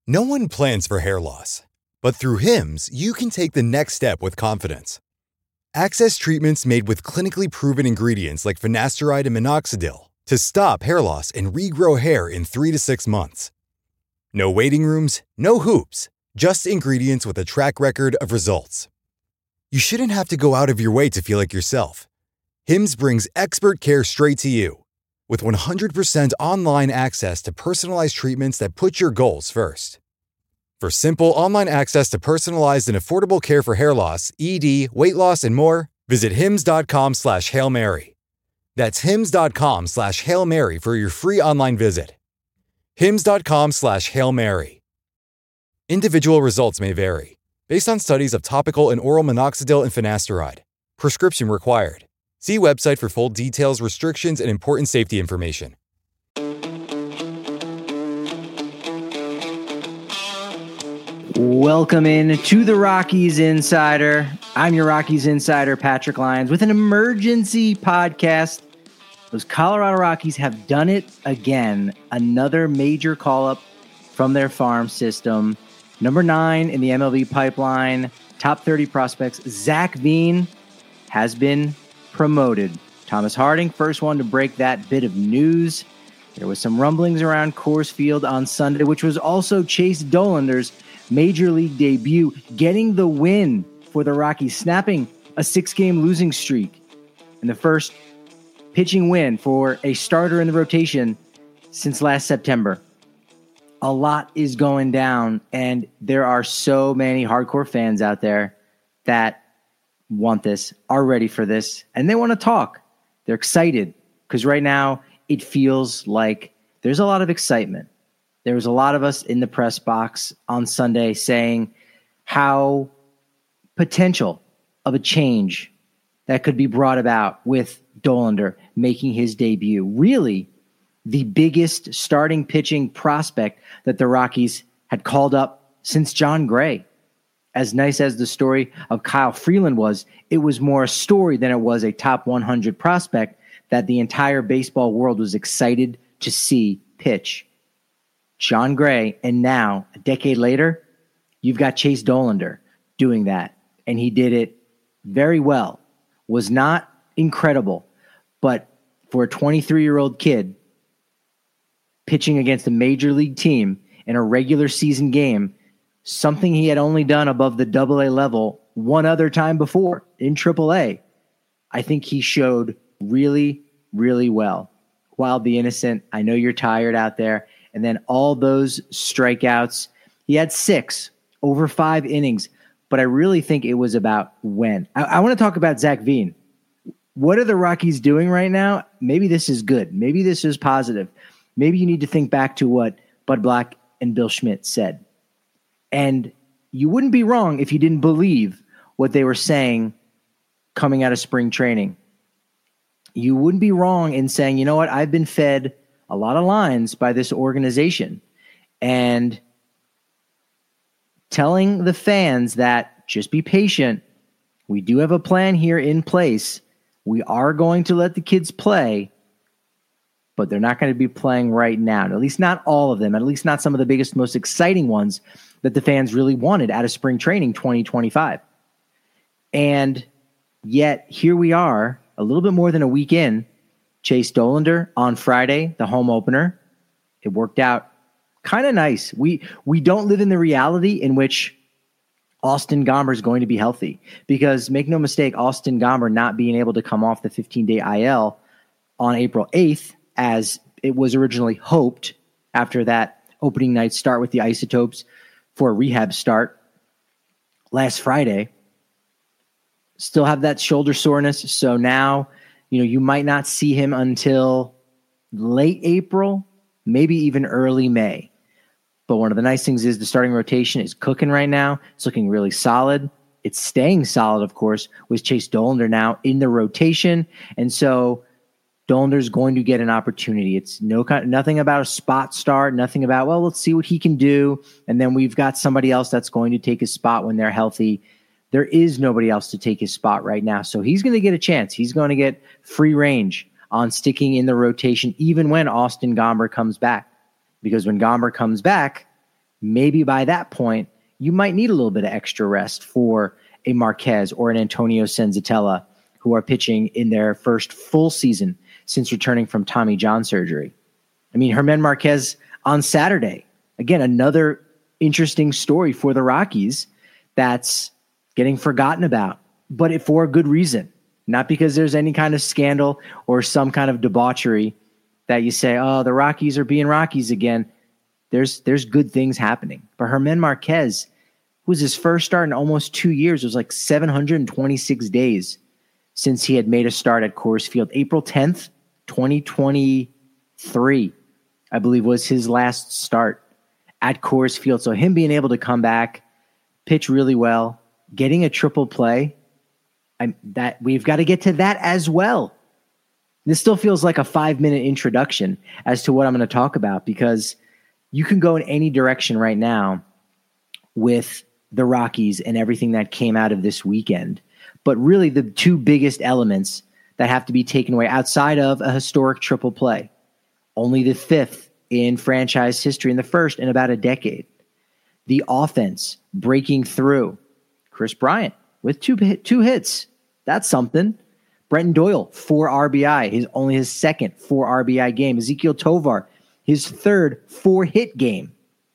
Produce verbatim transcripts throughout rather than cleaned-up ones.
No one plans for hair loss, but through Hims, you can take the next step with confidence. Access treatments made with clinically proven ingredients like finasteride and minoxidil to stop hair loss and regrow hair in three to six months. No waiting rooms, no hoops, just ingredients with a track record of results. You shouldn't have to go out of your way to feel like yourself. Hims brings expert care straight to you. With one hundred percent online access to personalized treatments that put your goals first. For simple online access to personalized and affordable care for hair loss, E D, weight loss, and more, visit hims.com slash Hail Mary. That's hims.com slash Hail Mary for your free online visit. hims.com slash Hail Mary. Individual results may vary, based on studies of topical and oral minoxidil and finasteride. Prescription required. See website for full details, restrictions, and important safety information. Welcome in to the Rockies Insider. I'm your Rockies Insider, Patrick Lyons, with an emergency podcast. Those Colorado Rockies have done it again. Another major call-up from their farm system. Number nine in the M L B pipeline, top thirty prospects, Zach Veen has been promoted. Thomas Harding, first one to break that bit of news. There was some rumblings around Coors Field on Sunday, which was also Chase Dolander's major league debut, getting the win for the Rockies, snapping a six-game losing streak, and the first pitching win for a starter in the rotation since last September. A lot is going down, and there are so many hardcore fans out there that want this, are ready for this, and they want to talk. They're excited because right now it feels like there's a lot of excitement. There was a lot of us in the press box on Sunday saying how potential of a change that could be brought about with Dolander making his debut. Really, the biggest starting pitching prospect that the Rockies had called up since John Gray. As nice as the story of Kyle Freeland was, it was more a story than it was a top one hundred prospect that the entire baseball world was excited to see pitch. John Gray, and now, a decade later, you've got Chase Dolander doing that, and he did it very well. Was not incredible, but for a twenty-three-year-old kid pitching against a major league team in a regular season game, something he had only done above the double A level one other time before in triple A. I think he showed really, really well. Wild the innocent. I know you're tired out there. And then all those strikeouts. He had six over five innings, but I really think it was about when. I, I want to talk about Zach Veen. What are the Rockies doing right now? Maybe this is good. Maybe this is positive. Maybe you need to think back to what Bud Black and Bill Schmidt said. And you wouldn't be wrong if you didn't believe what they were saying coming out of spring training. You wouldn't be wrong in saying, you know what, I've been fed a lot of lines by this organization. And telling the fans that just be patient. We do have a plan here in place. We are going to let the kids play, but they're not going to be playing right now. At least not all of them. At least not some of the biggest, most exciting ones that the fans really wanted out of spring training twenty twenty-five. And yet here we are, a little bit more than a week in. Chase Dolander on Friday, the home opener. It worked out kind of nice. We we don't live in the reality in which Austin Gomber is going to be healthy, because make no mistake, Austin Gomber not being able to come off the fifteen-day I L on April eighth, as it was originally hoped after that opening night start with the Isotopes for a rehab start last Friday, still have that shoulder soreness. So now, you know, you might not see him until late April, maybe even early May. But one of the nice things is the starting rotation is cooking right now. It's looking really solid. It's staying solid, of course, with Chase Dolander now in the rotation. And so Dolander's going to get an opportunity. It's no nothing about a spot start, nothing about, well, let's see what he can do. And then we've got somebody else that's going to take his spot when they're healthy. There is nobody else to take his spot right now. So he's going to get a chance. He's going to get free range on sticking in the rotation, even when Austin Gomber comes back. Because when Gomber comes back, maybe by that point, you might need a little bit of extra rest for a Marquez or an Antonio Senzatella, who are pitching in their first full season since returning from Tommy John surgery. I mean, Germán Marquez on Saturday, again, another interesting story for the Rockies that's getting forgotten about, but it, for a good reason. Not because there's any kind of scandal or some kind of debauchery that you say, oh, the Rockies are being Rockies again. There's there's good things happening. But Germán Marquez, who was his first start in almost two years, it was like seven hundred twenty-six days since he had made a start at Coors Field. April tenth, twenty twenty-three, I believe, was his last start at Coors Field. So him being able to come back, pitch really well, getting a triple play, I'm, that we've got to get to that as well. This still feels like a five-minute introduction as to what I'm going to talk about, because you can go in any direction right now with the Rockies and everything that came out of this weekend. But really the two biggest elements that have to be taken away outside of a historic triple play, only the fifth in franchise history and the first in about a decade. The offense breaking through. Kris Bryant with two two hits. That's something. Brenton Doyle, four R B I. His only his second four R B I game. Ezequiel Tovar, his third four-hit game.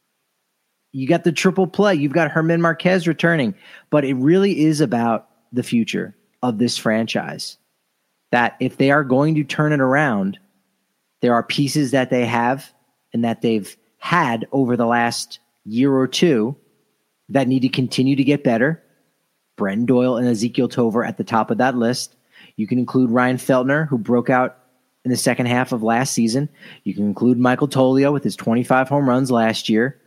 You got the triple play. You've got Germán Marquez returning. But it really is about the future of this franchise. That if they are going to turn it around, there are pieces that they have and that they've had over the last year or two that need to continue to get better. Brenton Doyle and Ezequiel Tovar at the top of that list. You can include Ryan Feltner, who broke out in the second half of last season. You can include Michael Toglia with his twenty-five home runs last year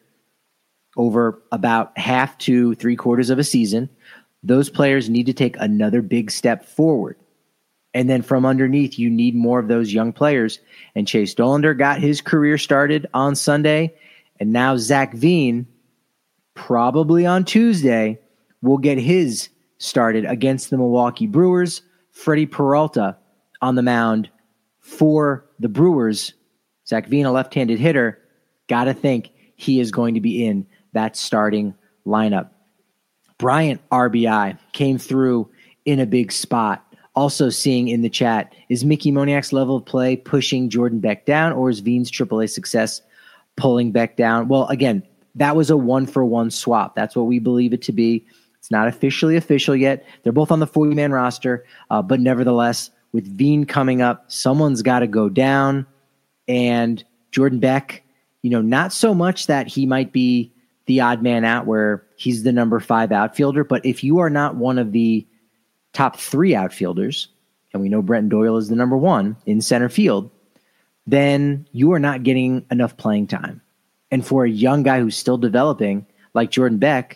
over about half to three quarters of a season. Those players need to take another big step forward. And then from underneath, you need more of those young players. And Chase Dollander got his career started on Sunday. And now Zach Veen, probably on Tuesday, will get his started against the Milwaukee Brewers. Freddie Peralta on the mound for the Brewers. Zach Veen, a left-handed hitter, got to think he is going to be in that starting lineup. Bryant, R B I, came through in a big spot. Also seeing in the chat, is Mickey Moniak's level of play pushing Jordan Beck down, or is Veen's triple A success pulling Beck down? Well, again, that was a one-for-one swap. That's what we believe it to be. It's not officially official yet. They're both on the forty-man roster, uh, but nevertheless, with Veen coming up, someone's got to go down. And Jordan Beck, you know, not so much that he might be the odd man out where he's the number five outfielder, but if you are not one of the top three outfielders, and we know Brenton Doyle is the number one in center field, then you are not getting enough playing time. And for a young guy who's still developing, like Jordan Beck,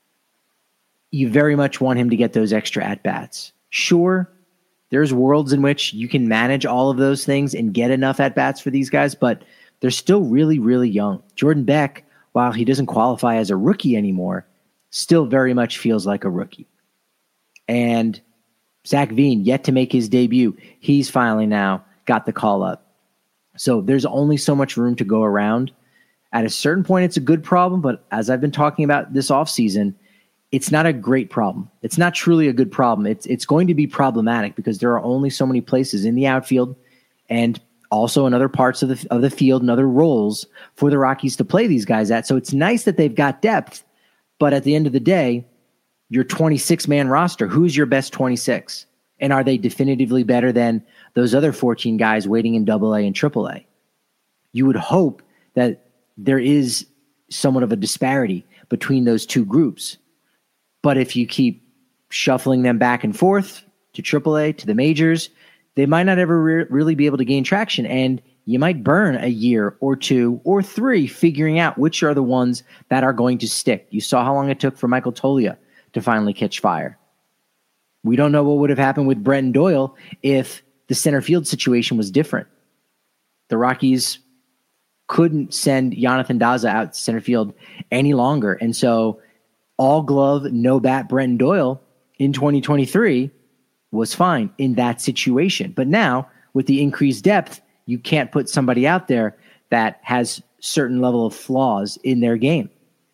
you very much want him to get those extra at-bats. Sure, there's worlds in which you can manage all of those things and get enough at-bats for these guys, but they're still really, really young. Jordan Beck, while he doesn't qualify as a rookie anymore, still very much feels like a rookie. And Zach Veen, yet to make his debut, he's finally now got the call up. So there's only so much room to go around. At a certain point, it's a good problem, but as I've been talking about this offseason, it's not a great problem. It's not truly a good problem. It's it's going to be problematic because there are only so many places in the outfield and also in other parts of the of the field and other roles for the Rockies to play these guys at. So it's nice that they've got depth, but at the end of the day, your twenty-six man roster, who's your best twenty-six? And are they definitively better than those other fourteen guys waiting in double A and triple A? You would hope that there is somewhat of a disparity between those two groups. But if you keep shuffling them back and forth to triple A, to the majors, they might not ever re- really be able to gain traction. And you might burn a year or two or three figuring out which are the ones that are going to stick. You saw how long it took for Michael Toglia to finally catch fire. We don't know what would have happened with Brenton Doyle if the center field situation was different. The Rockies couldn't send Jonathan Daza out to center field any longer. And so all glove, no bat Brenton Doyle in twenty twenty-three was fine in that situation. But now with the increased depth, you can't put somebody out there that has certain level of flaws in their game.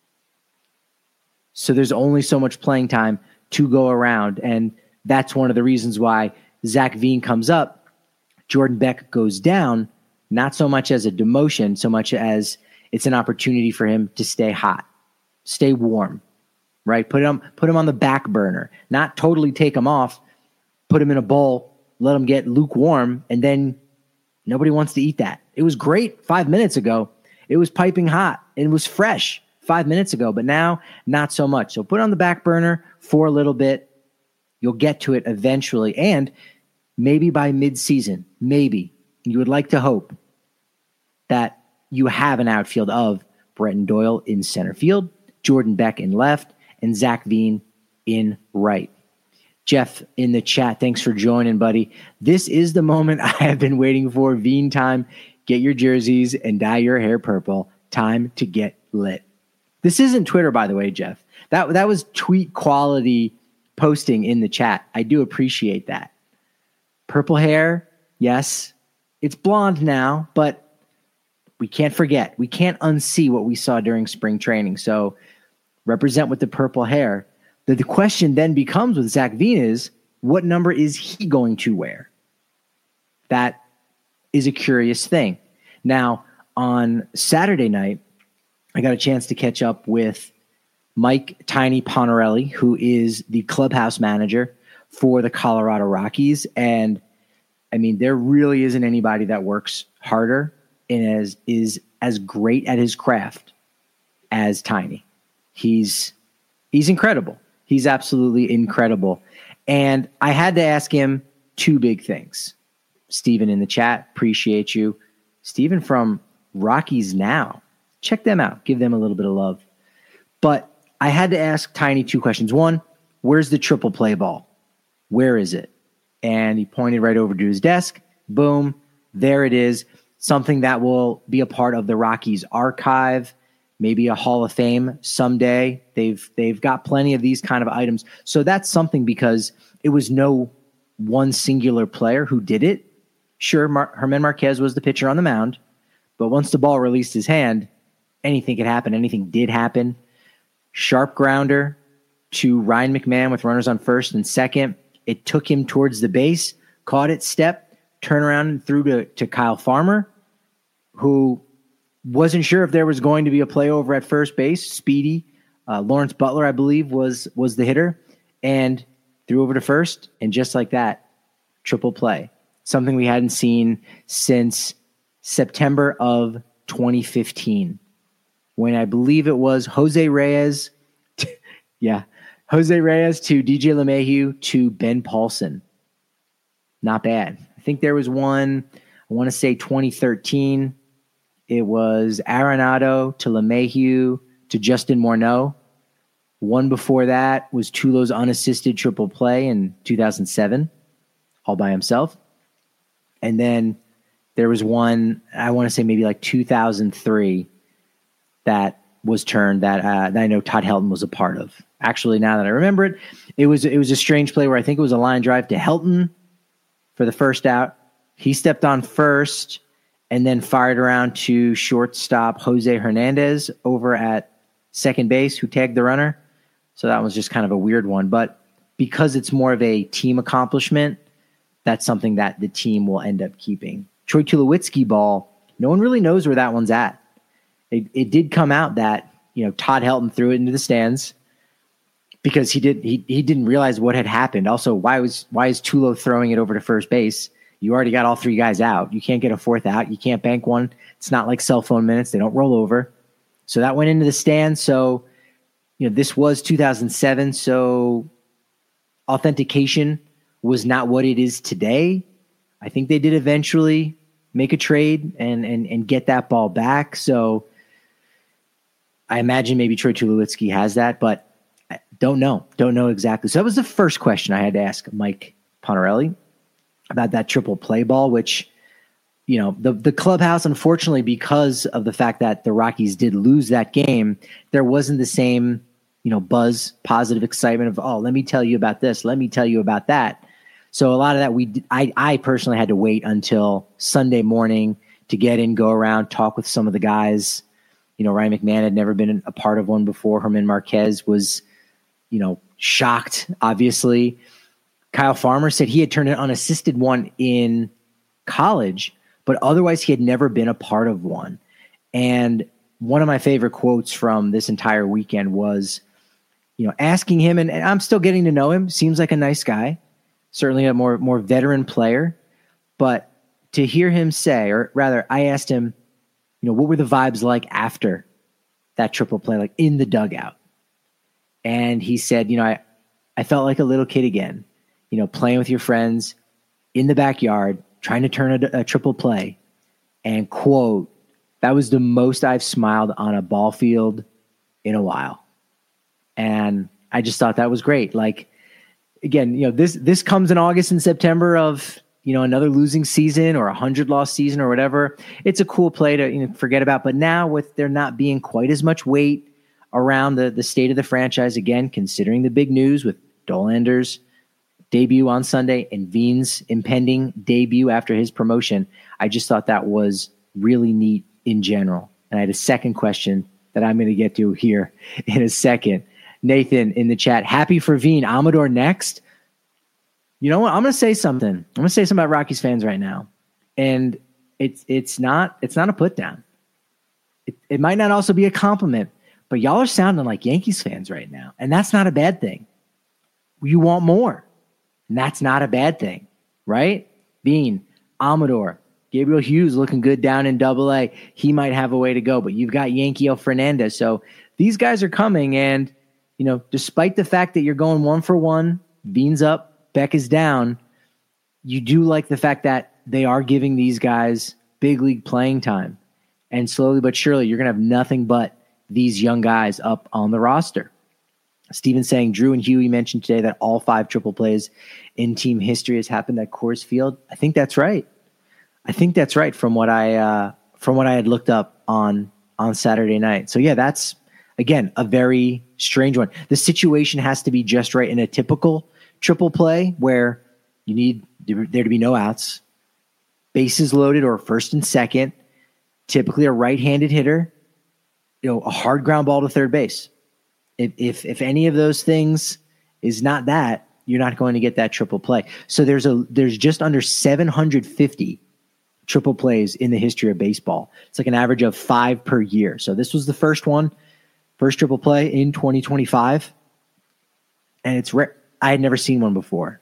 So there's only so much playing time to go around. And that's one of the reasons why Zach Veen comes up, Jordan Beck goes down, not so much as a demotion, so much as it's an opportunity for him to stay hot, stay warm, right? Put him, put him on the back burner, not totally take him off, put him in a bowl, let him get lukewarm, and then nobody wants to eat that. It was great five minutes ago. It was piping hot. It was fresh five minutes ago, but now not so much. So put it on the back burner for a little bit. You'll get to it eventually. And maybe by mid-season, maybe you would like to hope that you have an outfield of Brenton Doyle in center field, Jordan Beck in left, and Zach Veen in right. Jeff in the chat, thanks for joining, buddy. This is the moment I have been waiting for. Veen time. Get your jerseys and dye your hair purple. Time to get lit. This isn't Twitter, by the way, Jeff. That that was tweet quality posting in the chat. I do appreciate that. Purple hair, yes. It's blonde now, but we can't forget. We can't unsee what we saw during spring training. So represent with the purple hair. The, the question then becomes with Zach Veen is, what number is he going to wear? That is a curious thing. Now, on Saturday night, I got a chance to catch up with Mike Tiny Ponarelli, who is the clubhouse manager for the Colorado Rockies. And I mean, there really isn't anybody that works harder and as, is as great at his craft as Tiny. He's he's incredible. He's absolutely incredible. And I had to ask him two big things. Steven in the chat, appreciate you. Steven from Rockies Now. Check them out. Give them a little bit of love. But I had to ask Tiny two questions. One, where's the triple play ball? Where is it? And he pointed right over to his desk. Boom. There it is. Something that will be a part of the Rockies archive, maybe a Hall of Fame someday. They've they've got plenty of these kind of items. So that's something because it was no one singular player who did it. Sure, Mar- Herman Marquez was the pitcher on the mound, but once the ball released his hand, anything could happen. Anything did happen. Sharp grounder to Ryan McMahon with runners on first and second. It took him towards the base, caught it, step, turn around and threw to, to Kyle Farmer, who wasn't sure if there was going to be a play over at first base. Speedy. Uh, Lawrence Butler, I believe, was was the hitter, and threw over to first. And just like that, triple play. Something we hadn't seen since September of twenty fifteen, when I believe it was Jose Reyes. yeah, Jose Reyes to D J LeMahieu to Ben Paulson. Not bad. I think there was one, I want to say twenty thirteen. It was Arenado to LeMahieu to Justin Morneau. One before that was Tulo's unassisted triple play in two thousand seven, all by himself. And then there was one, I want to say maybe like two thousand three, that was turned that, uh, that I know Todd Helton was a part of. Actually, now that I remember it, it was it was a strange play where I think it was a line drive to Helton for the first out. He stepped on first and then fired around to shortstop Jose Hernandez over at second base, who tagged the runner. So that was just kind of a weird one. But because it's more of a team accomplishment, that's something that the team will end up keeping. Troy Tulowitzki ball, no one really knows where that one's at. It, it did come out that, you know, Todd Helton threw it into the stands because he did he he didn't realize what had happened. Also, why was why is Tulo throwing it over to first base? You already got all three guys out. You can't get a fourth out. You can't bank one. It's not like cell phone minutes. They don't roll over. So that went into the stands. So, you know, this was two thousand seven. So authentication was not what it is today. I think they did eventually make a trade and and and get that ball back. So I imagine maybe Troy Tulowitzki has that, but I don't know. Don't know exactly. So that was the first question I had to ask Mike Ponarelli about that triple play ball, which, you know, the, the clubhouse, unfortunately, because of the fact that the Rockies did lose that game, there wasn't the same, you know, buzz, positive excitement of, oh, let me tell you about this. Let me tell you about that. So a lot of that, we, I, I personally had to wait until Sunday morning to get in, go around, talk with some of the guys, You know, Ryan McMahon had never been a part of one before. Herman Marquez was, you know, shocked, obviously. Kyle Farmer said he had turned an unassisted one in college, but otherwise he had never been a part of one. And one of my favorite quotes from this entire weekend was, you know, asking him, and, and I'm still getting to know him, seems like a nice guy, certainly a more, more veteran player, but to hear him say, or rather I asked him, you know, what were the vibes like after that triple play, like in the dugout? And he said, you know, I, I felt like a little kid again, you know, playing with your friends in the backyard, trying to turn a, a triple play. And quote, that was the most I've smiled on a ball field in a while. And I just thought that was great. Like, again, you know, this, this comes in August and September of, you know, another losing season or a hundred loss season or whatever. It's a cool play to, you know, forget about. But now with there not being quite as much weight around the, the state of the franchise, again, considering the big news with Dolander's debut on Sunday and Veen's impending debut after his promotion, I just thought that was really neat in general. And I had a second question that I'm going to get to here in a second. Nathan in the chat, happy for Veen. Amador next. You know what? I'm going to say something. I'm going to say something about Rockies fans right now. And it's it's not it's not a put down. It, it might not also be a compliment, but y'all are sounding like Yankees fans right now. And that's not a bad thing. You want more. And that's not a bad thing, right? Veen, Amador, Gabriel Hughes looking good down in double A. He might have a way to go, but you've got Yankiel Fernandez. So these guys are coming. And, you know, despite the fact that you're going one for one, Veen's up, Beck is down, you do like the fact that they are giving these guys big league playing time. And slowly but surely, you're going to have nothing but these young guys up on the roster. Steven saying, Drew and Huey mentioned today that all five triple plays in team history has happened at Coors Field. I think that's right. I think that's right from what I uh, from what I had looked up on on Saturday night. So yeah, that's again a very strange one. The situation has to be just right in a typical triple play where you need there to be no outs, bases loaded or first and second, typically a right-handed hitter, you know, a hard ground ball to third base. If, if if any of those things is not that, you're not going to get that triple play. So there's a there's just under seven hundred fifty triple plays in the history of baseball. It's like an average of five per year. So this was the first one, first triple play in twenty twenty-five, and it's rare. I had never seen one before.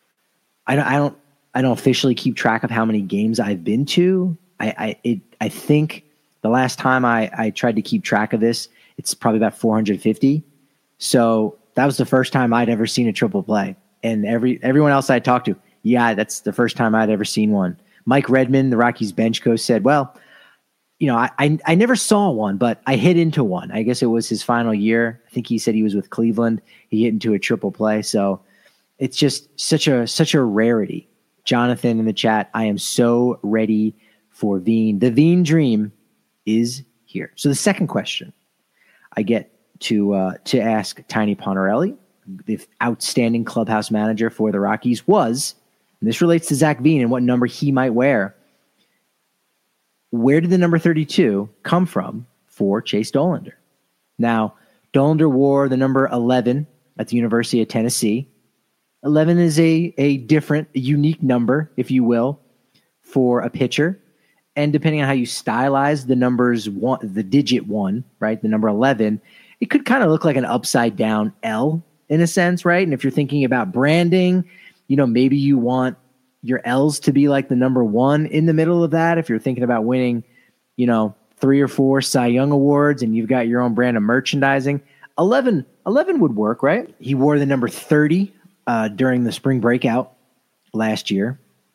I don't I don't I don't officially keep track of how many games I've been to. I I it I think the last time I I tried to keep track of this, it's probably about four hundred fifty. So that was the first time I'd ever seen a triple play. And every everyone else I talked to, yeah, that's the first time I'd ever seen one. Mike Redmond, the Rockies bench coach, said, well, you know, I, I I never saw one, but I hit into one. I guess it was his final year. I think he said he was with Cleveland. He hit into a triple play. So it's just such a such a rarity. Jonathan in the chat, I am so ready for Veen. The Veen dream is here. So the second question I get to uh, to ask Tiny Ponarelli, the outstanding clubhouse manager for the Rockies, was, and this relates to Zach Veen and what number he might wear, where did the number thirty-two come from for Chase Dollander? Now, Dollander wore the number eleven at the University of Tennessee. eleven is a, a different, a unique number, if you will, for a pitcher. And depending on how you stylize the numbers, one, the digit one, right, the number eleven, it could kind of look like an upside down L in a sense, right? And if you're thinking about branding, you know, maybe you want your L's to be like the number one in the middle of that. If you're thinking about winning, you know, three or four Cy Young awards and you've got your own brand of merchandising, eleven, eleven would work, right? He wore the number thirty uh, during the spring breakout last year.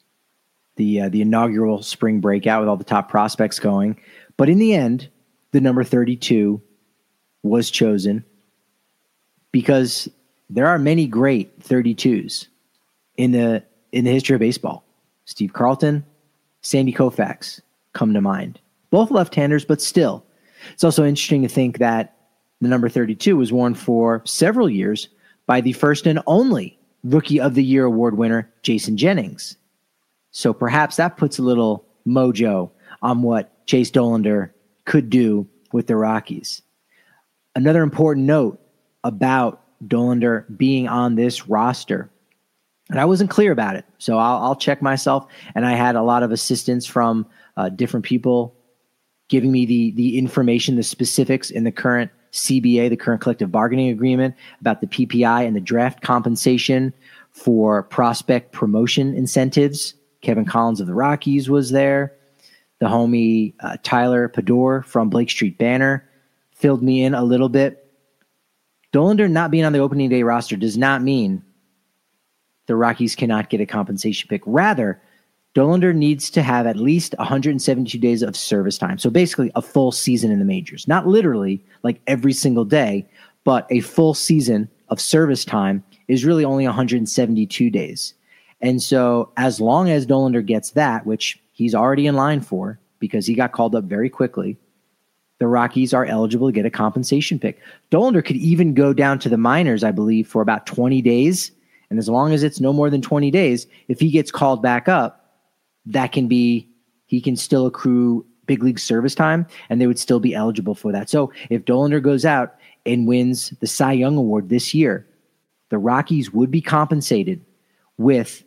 The uh, the inaugural spring breakout with all the top prospects going. But in the end, the number thirty-two was chosen because there are many great thirty-twos in the in the history of baseball. Steve Carlton, Sandy Koufax come to mind. Both left-handers, but still. It's also interesting to think that the number thirty-two was worn for several years by the first and only Rookie of the Year award winner, Jason Jennings. So perhaps that puts a little mojo on what Chase Dollander could do with the Rockies. Another important note about Dollander being on this roster, and I wasn't clear about it, so I'll, I'll check myself, and I had a lot of assistance from uh, different people giving me the the information, the specifics in the current C B A, the current collective bargaining agreement, about the P P I and the draft compensation for prospect promotion incentives. Kevin Collins of the Rockies was there. The homie uh, Tyler Pador from Blake Street Banner filled me in a little bit. Dollander not being on the opening day roster does not mean the Rockies cannot get a compensation pick. Rather, Dollander needs to have at least one hundred seventy-two days of service time. So basically a full season in the majors. Not literally like every single day, but a full season of service time is really only one hundred seventy-two days. And so as long as Dollander gets that, which he's already in line for because he got called up very quickly, the Rockies are eligible to get a compensation pick. Dollander could even go down to the minors, I believe, for about twenty days. And as long as it's no more than twenty days, if he gets called back up, that can be, he can still accrue big league service time, and they would still be eligible for that. So if Dollander goes out and wins the Cy Young Award this year, the Rockies would be compensated with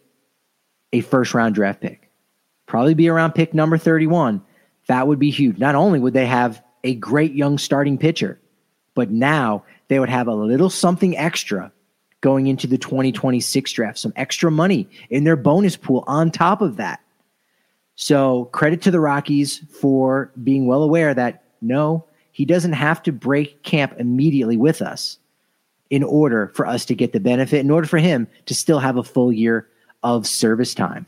a first-round draft pick. Probably be around pick number thirty-one. That would be huge. Not only would they have a great young starting pitcher, but now they would have a little something extra going into the twenty twenty-six draft, some extra money in their bonus pool on top of that. So credit to the Rockies for being well aware that, no, he doesn't have to break camp immediately with us in order for us to get the benefit, in order for him to still have a full year of service time.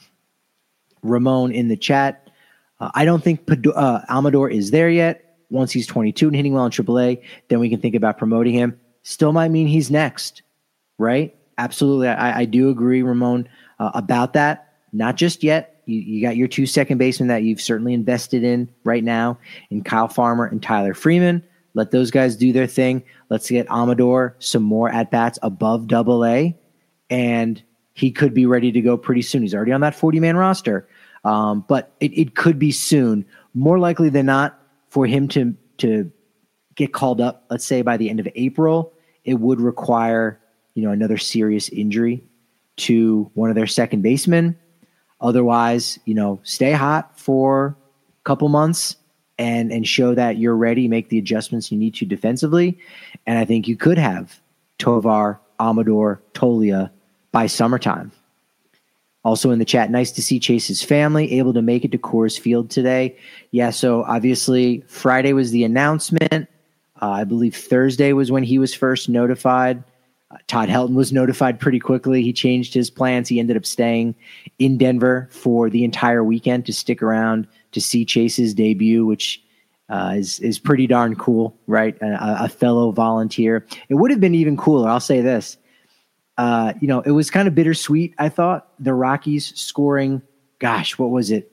Ramon in the chat, uh, I don't think Pad- uh, Amador is there yet. Once he's twenty-two and hitting well in triple A, then we can think about promoting him. Still might mean he's next, right? Absolutely. I, I do agree, Ramon, uh, about that. Not just yet. You, you got your two second basemen that you've certainly invested in right now, in Kyle Farmer and Tyler Freeman. Let those guys do their thing. Let's get Amador some more at-bats above double A, and he could be ready to go pretty soon. He's already on that forty-man roster, um, but it, it could be soon. More likely than not, for him to, to get called up, let's say by the end of April, it would require, you know, another serious injury to one of their second basemen. Otherwise, you know, stay hot for a couple months and and show that you're ready, make the adjustments you need to defensively. And I think you could have Tovar, Amador, Tolia by summertime. Also in the chat, nice to see Chase's family able to make it to Coors Field today. Yeah, so obviously Friday was the announcement. Uh, I believe Thursday was when he was first notified. Uh, Todd Helton was notified pretty quickly. He changed his plans. He ended up staying in Denver for the entire weekend to stick around to see Chase's debut, which uh, is is pretty darn cool, right? A, a fellow volunteer. It would have been even cooler. I'll say this. Uh, you know, it was kind of bittersweet, I thought. The Rockies scoring, gosh, what was it?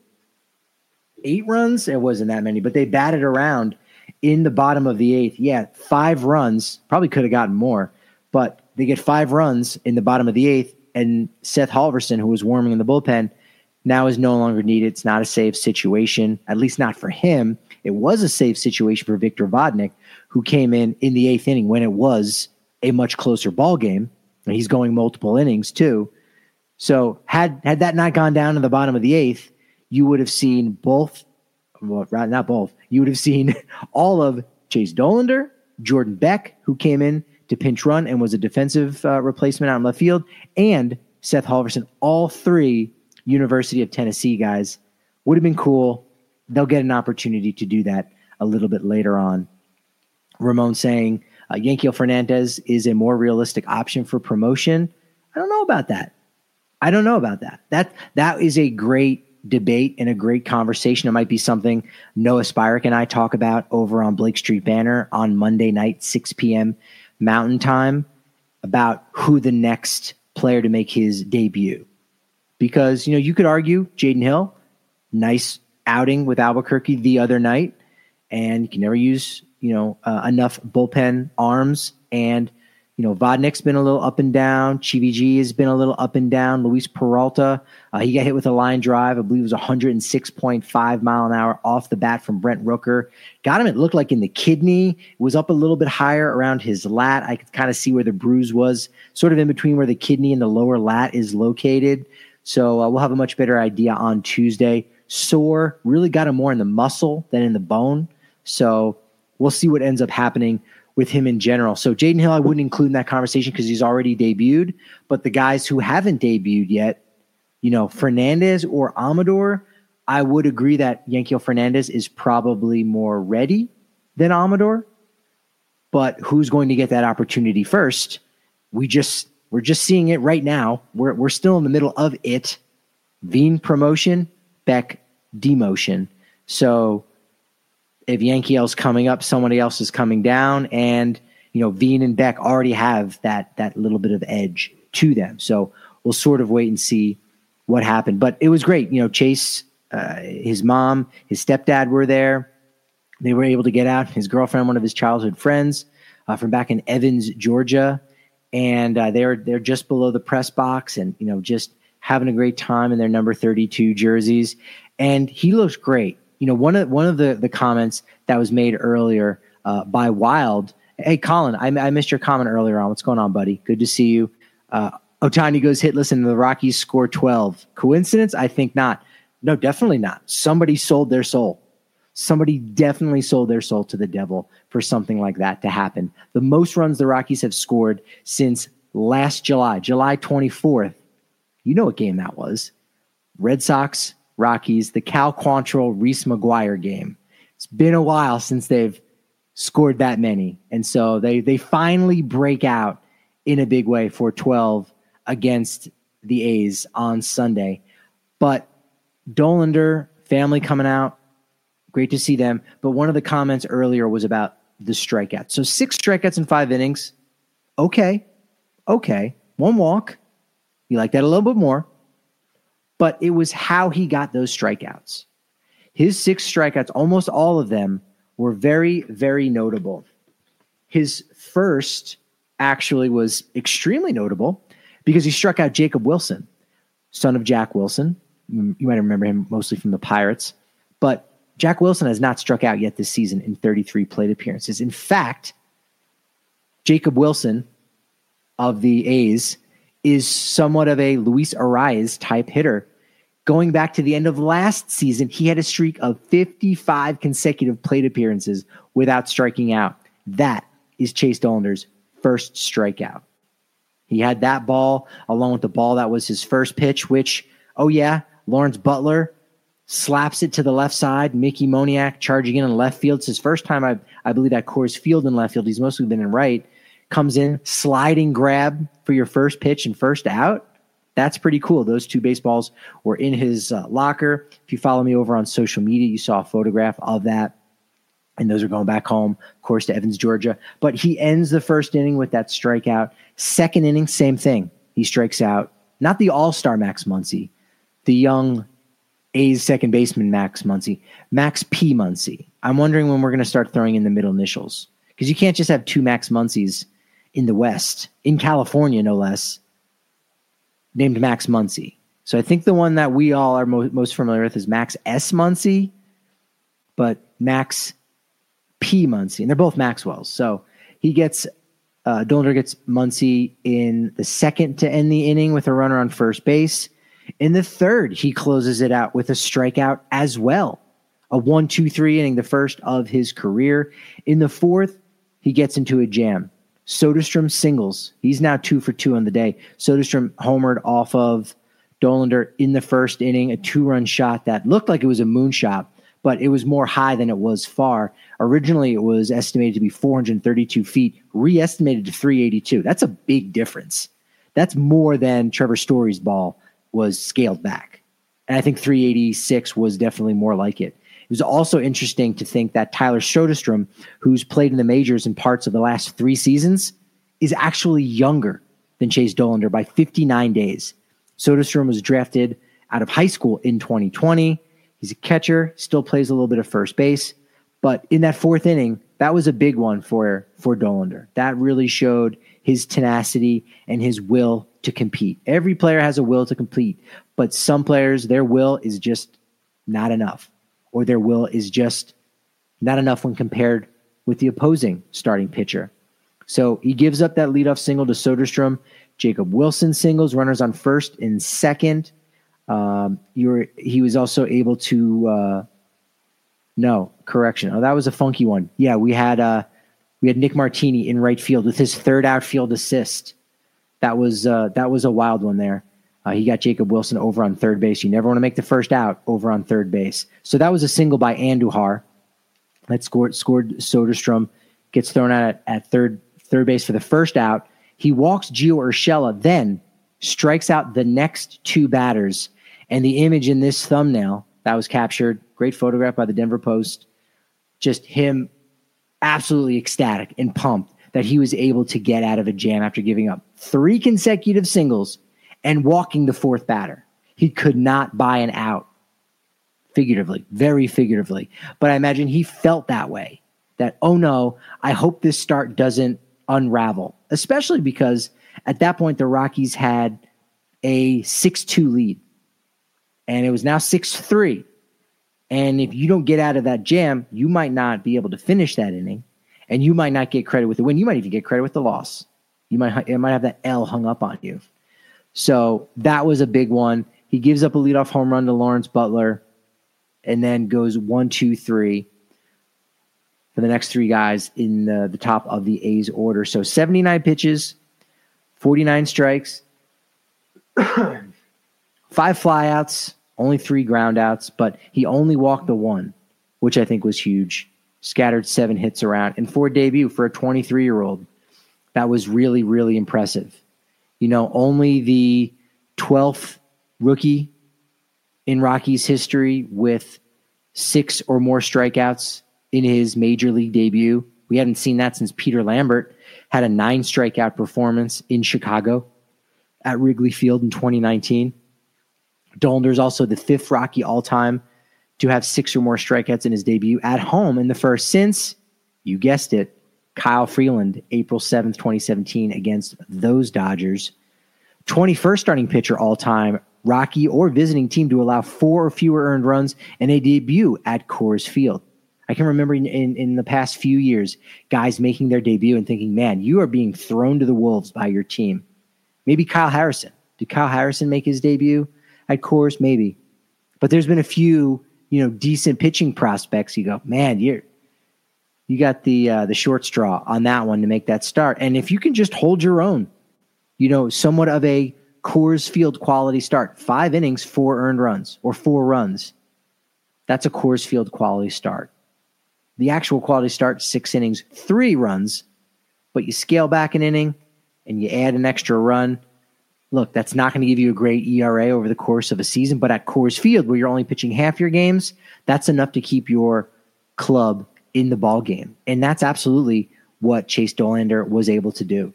Eight runs? It wasn't that many, but they batted around in the bottom of the eighth. Yeah, five runs. Probably could have gotten more, but they get five runs in the bottom of the eighth, and Seth Halverson, who was warming in the bullpen, now is no longer needed. It's not a safe situation, at least not for him. It was a safe situation for Victor Vodnik, who came in in the eighth inning when it was a much closer ball game. And he's going multiple innings too. So had had that not gone down in the bottom of the eighth, you would have seen both, well, not both, you would have seen all of Chase Dollander, Jordan Beck, who came in to pinch run and was a defensive uh, replacement out in left field, and Seth Halverson, all three University of Tennessee guys. Would have been cool. They'll get an opportunity to do that a little bit later on. Ramon saying, uh, Yankiel Fernandez is a more realistic option for promotion. I don't know about that. I don't know about that. That that is a great debate and a great conversation. It might be something Noah Spyrick and I talk about over on Blake Street Banner on Monday night, six p.m. Mountain Time, about who the next player to make his debut. Because, you know, you could argue Jaden Hill, nice outing with Albuquerque the other night, and you can never use, you know, uh, enough bullpen arms and You know, Vodnik's been a little up and down. Chivigi has been a little up and down. Luis Peralta, uh, he got hit with a line drive. I believe it was one oh six point five mile an hour off the bat from Brent Rooker. Got him, it looked like in the kidney. It was up a little bit higher around his lat. I could kind of see where the bruise was, sort of in between where the kidney and the lower lat is located. So uh, we'll have a much better idea on Tuesday. Sore, really got him more in the muscle than in the bone. So we'll see what ends up happening with him in general. So Jaden Hill, I wouldn't include in that conversation because he's already debuted. But the guys who haven't debuted yet, you know, Fernandez or Amador, I would agree that Yankiel Fernandez is probably more ready than Amador. But who's going to get that opportunity first? We just we're just seeing it right now. We're we're still in the middle of it. Veen promotion, Beck demotion. So if Yankiel's coming up, somebody else is coming down, and you know Veen and Beck already have that that little bit of edge to them. So we'll sort of wait and see what happened. But it was great. You know, Chase, uh, his mom, his stepdad were there. They were able to get out. His girlfriend, one of his childhood friends, uh, from back in Evans, Georgia, and uh, they're they're just below the press box, and you know just having a great time in their number thirty-two jerseys. And he looks great. You know, one of one of the, the comments that was made earlier uh, by Wild. Hey, Colin, I, I missed your comment earlier on. What's going on, buddy? Good to see you. Uh, Otani goes hitless, and the Rockies score twelve. Coincidence? I think not. No, definitely not. Somebody sold their soul. Somebody definitely sold their soul to the devil for something like that to happen. The most runs the Rockies have scored since last July, July twenty-fourth. You know what game that was. Red Sox, Rockies, the Cal Quantrill Reese McGuire game. It's been a while since they've scored that many. And so they they finally break out in a big way for twelve against the A's on Sunday. But Dollander, family coming out, great to see them. But one of the comments earlier was about the strikeouts. So six strikeouts in five innings. Okay. Okay. One walk. You like that a little bit more. But it was how he got those strikeouts. His six strikeouts, almost all of them, were very, very notable. His first actually was extremely notable because he struck out Jacob Wilson, son of Jack Wilson. You might remember him mostly from the Pirates. But Jack Wilson has not struck out yet this season in thirty-three plate appearances. In fact, Jacob Wilson of the A's is somewhat of a Luis Arraez type hitter. Going back to the end of last season, he had a streak of fifty-five consecutive plate appearances without striking out. That is Chase Dollander's first strikeout. He had that ball along with the ball that was his first pitch, which, oh yeah, Lawrence Butler slaps it to the left side. Mickey Moniak charging in in left field. It's his first time, I, I believe, at Coors Field in left field. He's mostly been in right. Comes in, sliding grab for your first pitch and first out. That's pretty cool. Those two baseballs were in his uh, locker. If you follow me over on social media, you saw a photograph of that. And those are going back home, of course, to Evans, Georgia. But he ends the first inning with that strikeout. Second inning, same thing. He strikes out, not the all-star Max Muncy, the young A's second baseman Max Muncy, Max P. Muncy. I'm wondering when we're going to start throwing in the middle initials. Because you can't just have two Max Muncies in the West, in California, no less, named Max Muncy. So I think the one that we all are mo- most familiar with is Max S. Muncy, but Max P. Muncy. And they're both Maxwells. So he gets, uh, Dollander gets Muncy in the second to end the inning with a runner on first base. In the third, he closes it out with a strikeout as well. A one two three inning, the first of his career. In the fourth, he gets into a jam. Soderstrom singles. He's now two for two on the day. Soderstrom homered off of Dollander in the first inning, a two-run shot that looked like it was a moonshot, but it was more high than it was far. Originally, it was estimated to be four hundred thirty-two feet, re-estimated to three eighty-two. That's a big difference. That's more than Trevor Story's ball was scaled back. And I think three eighty-six was definitely more like it. It was also interesting to think that Tyler Soderstrom, who's played in the majors in parts of the last three seasons, is actually younger than Chase Dollander by fifty-nine days. Soderstrom was drafted out of high school in twenty twenty. He's a catcher, still plays a little bit of first base. But in that fourth inning, that was a big one for, for Dollander. That really showed his tenacity and his will to compete. Every player has a will to compete, but some players, their will is just not enough, or their will is just not enough when compared with the opposing starting pitcher. So he gives up that leadoff single to Soderstrom. Jacob Wilson singles, runners on first and second. Um, you were, he was also able to, uh, no, correction. Oh, that was a funky one. Yeah, we had uh, we had Nick Martini in right field with his third outfield assist. That was uh, that was a wild one there. Uh, he got Jacob Wilson over on third base. You never want to make the first out over on third base. So that was a single by Andujar that scored scored Soderstrom. Gets thrown out at, at third third base for the first out. He walks Gio Urshela, then strikes out the next two batters. And the image in this thumbnail that was captured, great photograph by the Denver Post, just him absolutely ecstatic and pumped that he was able to get out of a jam after giving up three consecutive singles and walking the fourth batter. He could not buy an out, figuratively, very figuratively. But I imagine he felt that way, that, oh no, I hope this start doesn't unravel, especially because at that point the Rockies had a six two lead. And it was now six three. And if you don't get out of that jam, you might not be able to finish that inning. And you might not get credit with the win. You might even get credit with the loss. You might, it might have that L hung up on you. So that was a big one. He gives up a leadoff home run to Lawrence Butler and then goes one, two, three for the next three guys in the, the top of the A's order. So seventy-nine pitches, forty-nine strikes, five flyouts, only three groundouts, but he only walked the one, which I think was huge. Scattered seven hits around. And for a debut, for a twenty-three-year-old, that was really, really impressive. You know, only the twelfth rookie in Rockies history with six or more strikeouts in his major league debut. We hadn't seen that since Peter Lambert had a nine strikeout performance in Chicago at Wrigley Field in twenty nineteen. Dollander is also the fifth Rocky all-time to have six or more strikeouts in his debut at home in the first since, you guessed it, Kyle Freeland, April seventh, twenty seventeen, against those Dodgers. twenty-first starting pitcher all-time, Rocky or visiting team to allow four or fewer earned runs in a debut at Coors Field. I can remember in, in, in the past few years, guys making their debut and thinking, man, you are being thrown to the wolves by your team. Maybe Kyle Harrison. Did Kyle Harrison make his debut at Coors? Maybe. But there's been a few, you know, decent pitching prospects. You go, man, you're, you got the uh, the short straw on that one to make that start. And if you can just hold your own, you know, somewhat of a Coors Field quality start, five innings, four earned runs or four runs, that's a Coors Field quality start. The actual quality start, six innings, three runs, but you scale back an inning and you add an extra run. Look, that's not going to give you a great E R A over the course of a season, but at Coors Field, where you're only pitching half your games, that's enough to keep your club in the ball game. And that's absolutely what Chase Dollander was able to do.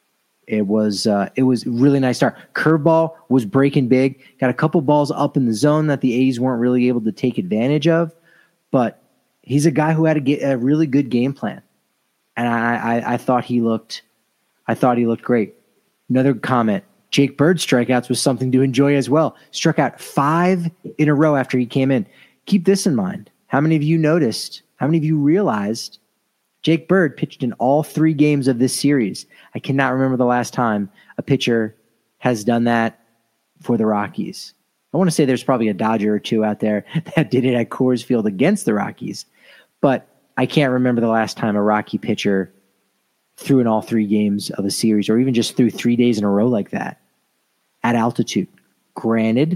It was uh, it was a really nice start. Curveball was breaking big. Got a couple balls up in the zone that the A's weren't really able to take advantage of, but he's a guy who had a, get a really good game plan, and I, I I thought he looked I thought he looked great. Another comment. Jake Bird's strikeouts was something to enjoy as well. Struck out five in a row after he came in. Keep this in mind. How many of you noticed, how many of you realized Jake Bird pitched in all three games of this series? I cannot remember the last time a pitcher has done that for the Rockies. I want to say there's probably a Dodger or two out there that did it at Coors Field against the Rockies, but I can't remember the last time a Rocky pitcher threw in all three games of a series, or even just threw three days in a row like that at altitude. Granted,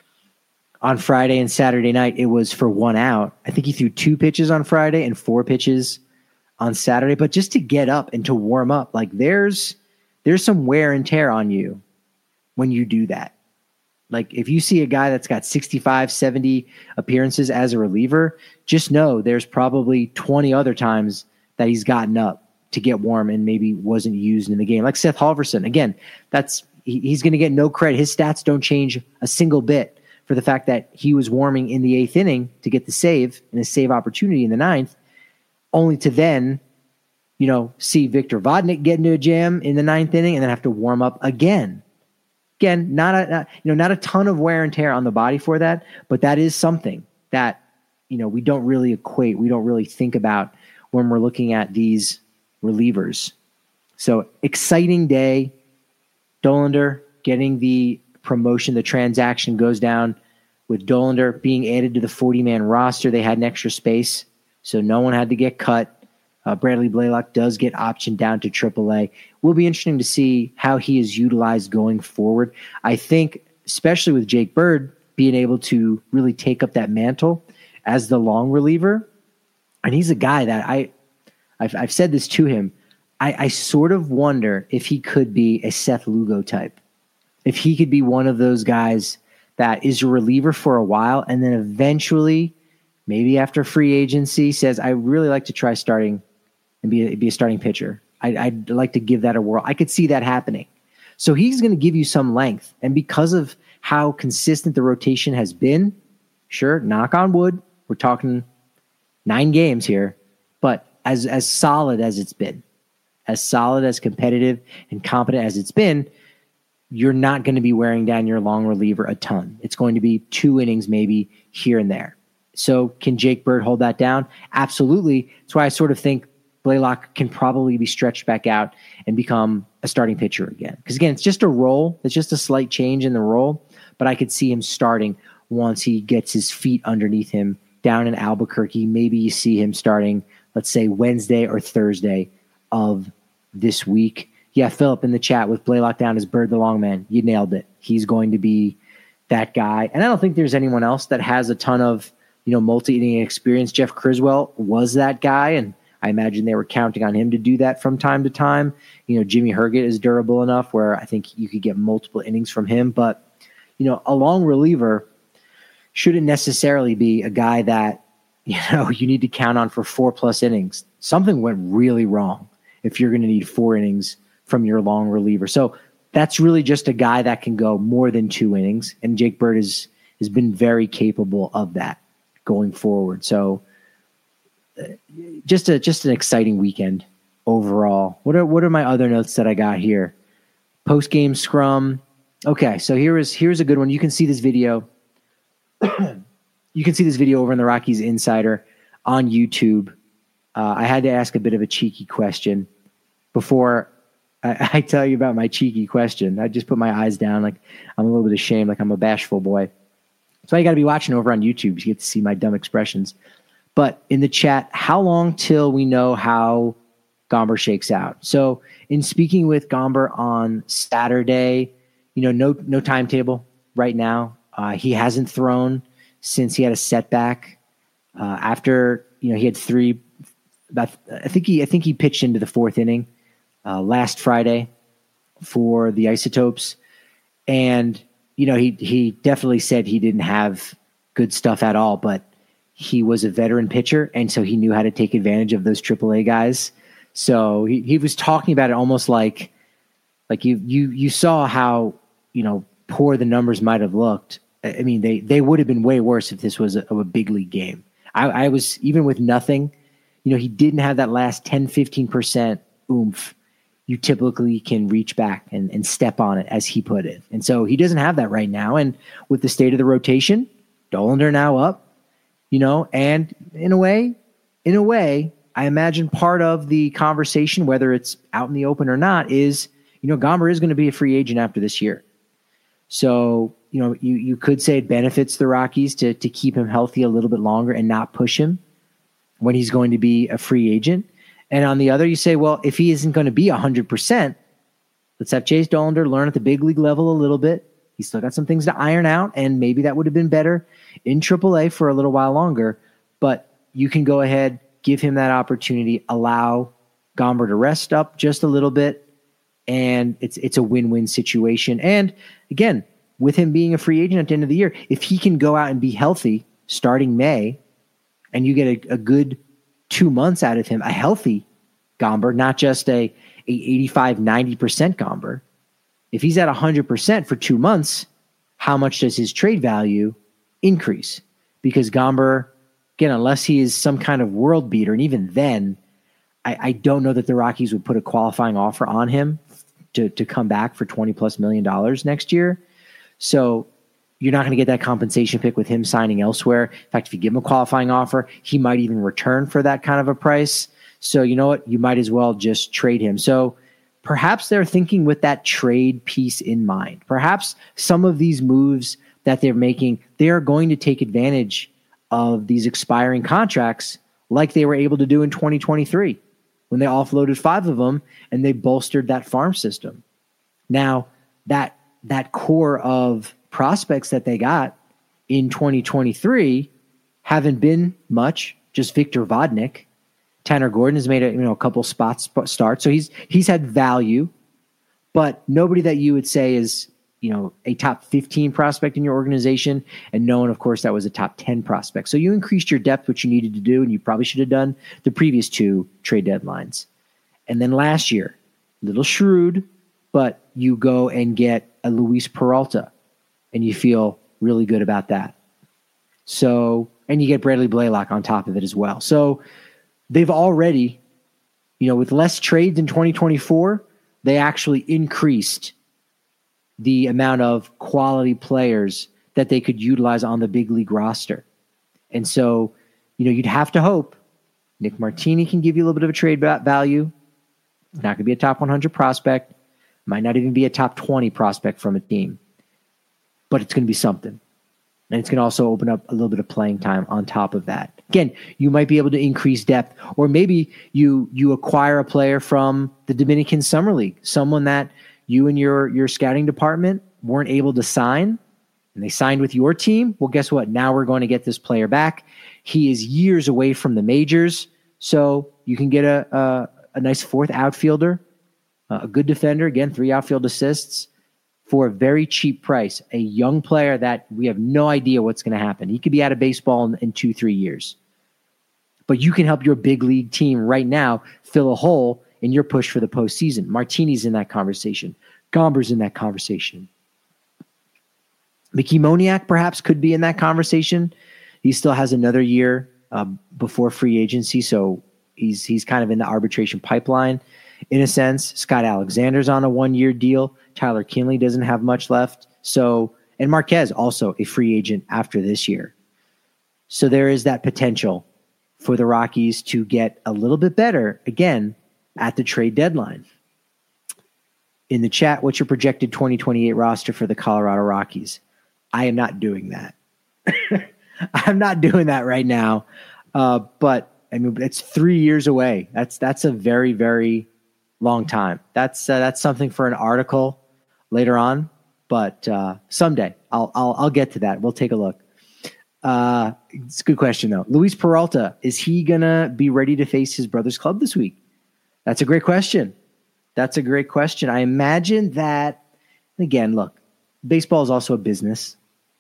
on Friday and Saturday night, it was for one out. I think he threw two pitches on Friday and four pitches on Saturday, but just to get up and to warm up, like there's, there's some wear and tear on you when you do that. Like if you see a guy that's got sixty-five, seventy appearances as a reliever, just know there's probably twenty other times that he's gotten up to get warm and maybe wasn't used in the game. Like Seth Halverson, again, that's, he's going to get no credit. His stats don't change a single bit for the fact that he was warming in the eighth inning to get the save and a save opportunity in the ninth. only to then, you know, see Victor Vodnik get into a jam in the ninth inning and then have to warm up again. Again, not a not, you know not a ton of wear and tear on the body for that, but that is something that, you know, we don't really equate, we don't really think about when we're looking at these relievers. So exciting day. Dollander getting the promotion, the transaction goes down with Dollander being added to the forty-man roster. They had an extra space, so no one had to get cut. Uh, Bradley Blaylock does get optioned down to triple A. Will be interesting to see how he is utilized going forward. I think, especially with Jake Bird being able to really take up that mantle as the long reliever, and he's a guy that I, I've, I've said this to him, I, I sort of wonder if he could be a Seth Lugo type, if he could be one of those guys that is a reliever for a while and then eventually, maybe after free agency, says, I really like to try starting and be a, be a starting pitcher. I, I'd like to give that a whirl. I could see that happening. So he's going to give you some length. And because of how consistent the rotation has been, sure, knock on wood, we're talking nine games here, but as, as solid as it's been, as solid, as competitive and competent as it's been, you're not going to be wearing down your long reliever a ton. It's going to be two innings maybe here and there. So can Jake Bird hold that down? Absolutely. That's why I sort of think Blaylock can probably be stretched back out and become a starting pitcher again. Because again, it's just a role. It's just a slight change in the role, but I could see him starting once he gets his feet underneath him down in Albuquerque. Maybe you see him starting, let's say Wednesday or Thursday of this week. Yeah, Philip in the chat with Blaylock down as Bird the long man. You nailed it. He's going to be that guy. And I don't think there's anyone else that has a ton of, you know, multi-inning experience. Jeff Criswell was that guy, and I imagine they were counting on him to do that from time to time. You know, Jimmy Herget is durable enough where I think you could get multiple innings from him. But, you know, a long reliever shouldn't necessarily be a guy that, you know, you need to count on for four plus innings. Something went really wrong if you're going to need four innings from your long reliever. So that's really just a guy that can go more than two innings. And Jake Bird is, has been very capable of that going forward. So uh, just a, just an exciting weekend overall. What are, what are my other notes that I got here? Post-game scrum. Okay. So here is, here's a good one. You can see this video. You can see this video over in the Rockies Insider on YouTube. Uh, I had to ask a bit of a cheeky question before I, I tell you about my cheeky question. I just put my eyes down. Like I'm a little bit ashamed. Like I'm a bashful boy. So you got to be watching over on YouTube to get to see my dumb expressions. But in the chat, how long till we know how Gomber shakes out? So in speaking with Gomber on Saturday, you know, no, no timetable right now. Uh, he hasn't thrown since he had a setback uh, after, you know, he had three, about, I think he, I think he pitched into the fourth inning uh, last Friday for the Isotopes. And, you know, he, he definitely said he didn't have good stuff at all, but he was a veteran pitcher. And so he knew how to take advantage of those triple A guys. So he, he was talking about it almost like, like you, you, you saw how, you know, poor the numbers might've looked. I mean, they, they would have been way worse if this was a, a big league game. I, I was, even with nothing, you know, he didn't have that last ten, fifteen percent oomph you typically can reach back and, and step on it, as he put it. And so he doesn't have that right now. And with the state of the rotation, Dollander now up, you know, and in a way, in a way, I imagine part of the conversation, whether it's out in the open or not, is, you know, Gomber is going to be a free agent after this year. So, you know, you, you could say it benefits the Rockies to to keep him healthy a little bit longer and not push him when he's going to be a free agent. And on the other, you say, well, if he isn't going to be one hundred percent, let's have Chase Dollander learn at the big league level a little bit. He's still got some things to iron out, and maybe that would have been better in triple A for a little while longer. But you can go ahead, give him that opportunity, allow Gomber to rest up just a little bit, and it's it's a win-win situation. And again, with him being a free agent at the end of the year, if he can go out and be healthy starting May, and you get a, a good two months out of him, a healthy Gomber, not just a, a eighty-five, ninety percent Gomber. If he's at one hundred percent for two months, how much does his trade value increase? Because Gomber again, unless he is some kind of world beater, and even then, I, I don't know that the Rockies would put a qualifying offer on him to, to come back for twenty plus million dollars next year. So you're not going to get that compensation pick with him signing elsewhere. In fact, if you give him a qualifying offer, he might even return for that kind of a price. So you know what? You might as well just trade him. So perhaps they're thinking with that trade piece in mind. Perhaps some of these moves that they're making, they are going to take advantage of these expiring contracts like they were able to do in twenty twenty-three when they offloaded five of them and they bolstered that farm system. Now, that that core of prospects that they got in twenty twenty-three haven't been much, just Victor Vodnik. Tanner Gordon has made a, you know, a couple spots start, so he's he's had value, but nobody that you would say is, you know, a top fifteen prospect in your organization, and no one, of course, that was a top ten prospect. So you increased your depth, which you needed to do, and you probably should have done the previous two trade deadlines. And then last year, a little shrewd, but you go and get a Luis Peralta, and you feel really good about that. So, and you get Bradley Blaylock on top of it as well. So they've already, you know, with less trades in twenty twenty-four, they actually increased the amount of quality players that they could utilize on the big league roster. And so, you know, you'd have to hope Nick Martini can give you a little bit of a trade value. It's not going to be a top one hundred prospect. Might not even be a top twenty prospect from a team. But it's going to be something. And it's going to also open up a little bit of playing time on top of that. Again, you might be able to increase depth, or maybe you you acquire a player from the Dominican Summer League, someone that you and your, your scouting department weren't able to sign, and they signed with your team. Well, guess what? Now we're going to get this player back. He is years away from the majors, so you can get a, a, a nice fourth outfielder, a good defender, again, three outfield assists, for a very cheap price, a young player that we have no idea what's going to happen. He could be out of baseball in, in two, three years. But you can help your big league team right now fill a hole in your push for the postseason. Martini's in that conversation. Gomber's in that conversation. Mickey Moniak perhaps could be in that conversation. He still has another year uh, before free agency, so he's he's kind of in the arbitration pipeline in a sense. Scott Alexander's on a one-year deal. Tyler Kinley doesn't have much left. So, and Marquez also a free agent after this year. So there is that potential for the Rockies to get a little bit better again at the trade deadline. In the chat, what's your projected twenty twenty-eight roster for the Colorado Rockies? I am not doing that. I'm not doing that right now. Uh, but I mean, it's three years away. That's that's a very, very long time. That's uh, that's something for an article later on. But uh, someday I'll I'll I'll get to that. We'll take a look. Uh, it's a good question though. Luis Peralta, is he gonna be ready to face his brother's club this week? That's a great question. That's a great question. I imagine that. Again, look, baseball is also a business.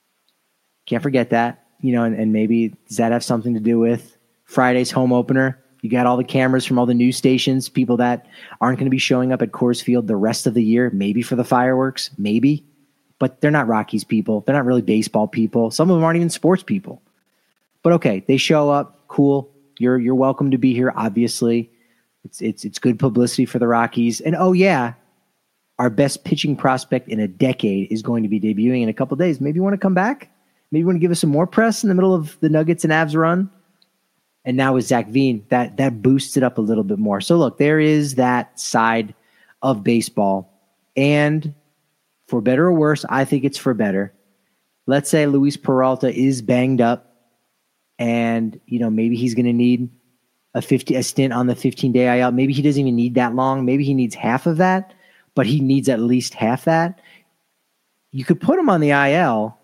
Can't forget that. You know, and, and maybe does that have something to do with Friday's home opener? You got all the cameras from all the news stations, people that aren't going to be showing up at Coors Field the rest of the year, maybe for the fireworks, maybe. But they're not Rockies people. They're not really baseball people. Some of them aren't even sports people. But okay, they show up. Cool. You're you're welcome to be here, obviously. It's it's it's good publicity for the Rockies. And oh yeah, our best pitching prospect in a decade is going to be debuting in a couple days. Maybe you want to come back? Maybe you want to give us some more press in the middle of the Nuggets and Avs run? And now with Zach Veen, that that boosts it up a little bit more. So look, there is that side of baseball. And for better or worse, I think it's for better. Let's say Luis Peralta is banged up and, you know, maybe he's going to need a fifty a stint on the fifteen-day I L. Maybe he doesn't even need that long. Maybe he needs half of that, but he needs at least half that. You could put him on the I L,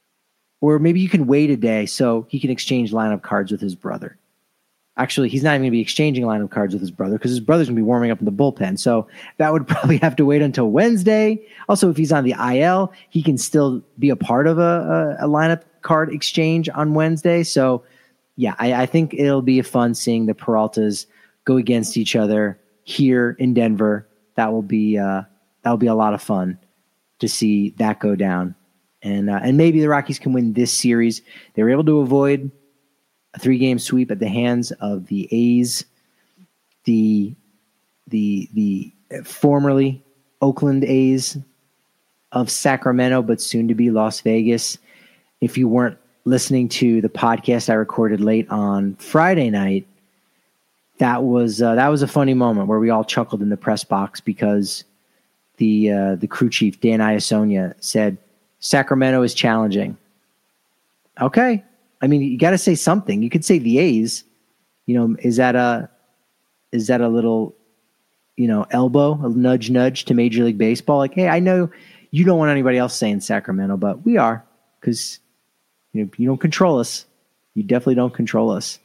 or maybe you can wait a day so he can exchange lineup cards with his brother. Actually, he's not even going to be exchanging lineup cards with his brother because his brother's going to be warming up in the bullpen. So that would probably have to wait until Wednesday. Also, if he's on the I L, he can still be a part of a, a, a lineup card exchange on Wednesday. So, yeah, I, I think it'll be fun seeing the Peraltas go against each other here in Denver. That will be uh, that will be a lot of fun to see that go down. And uh, and maybe the Rockies can win this series. They were able to avoid a three-game sweep at the hands of the A's, the the the formerly Oakland A's of Sacramento, but soon to be Las Vegas. If you weren't listening to the podcast I recorded late on Friday night, that was uh, that was a funny moment where we all chuckled in the press box because the uh, the crew chief Dan Iasonia said Sacramento is challenging. Okay, I mean you got to say something. You could say the A's. You know, is that a is that a little you know elbow, a nudge, nudge to Major League Baseball? Like, hey, I know you don't want anybody else saying Sacramento, but we are because you know you don't control us. You definitely don't control us.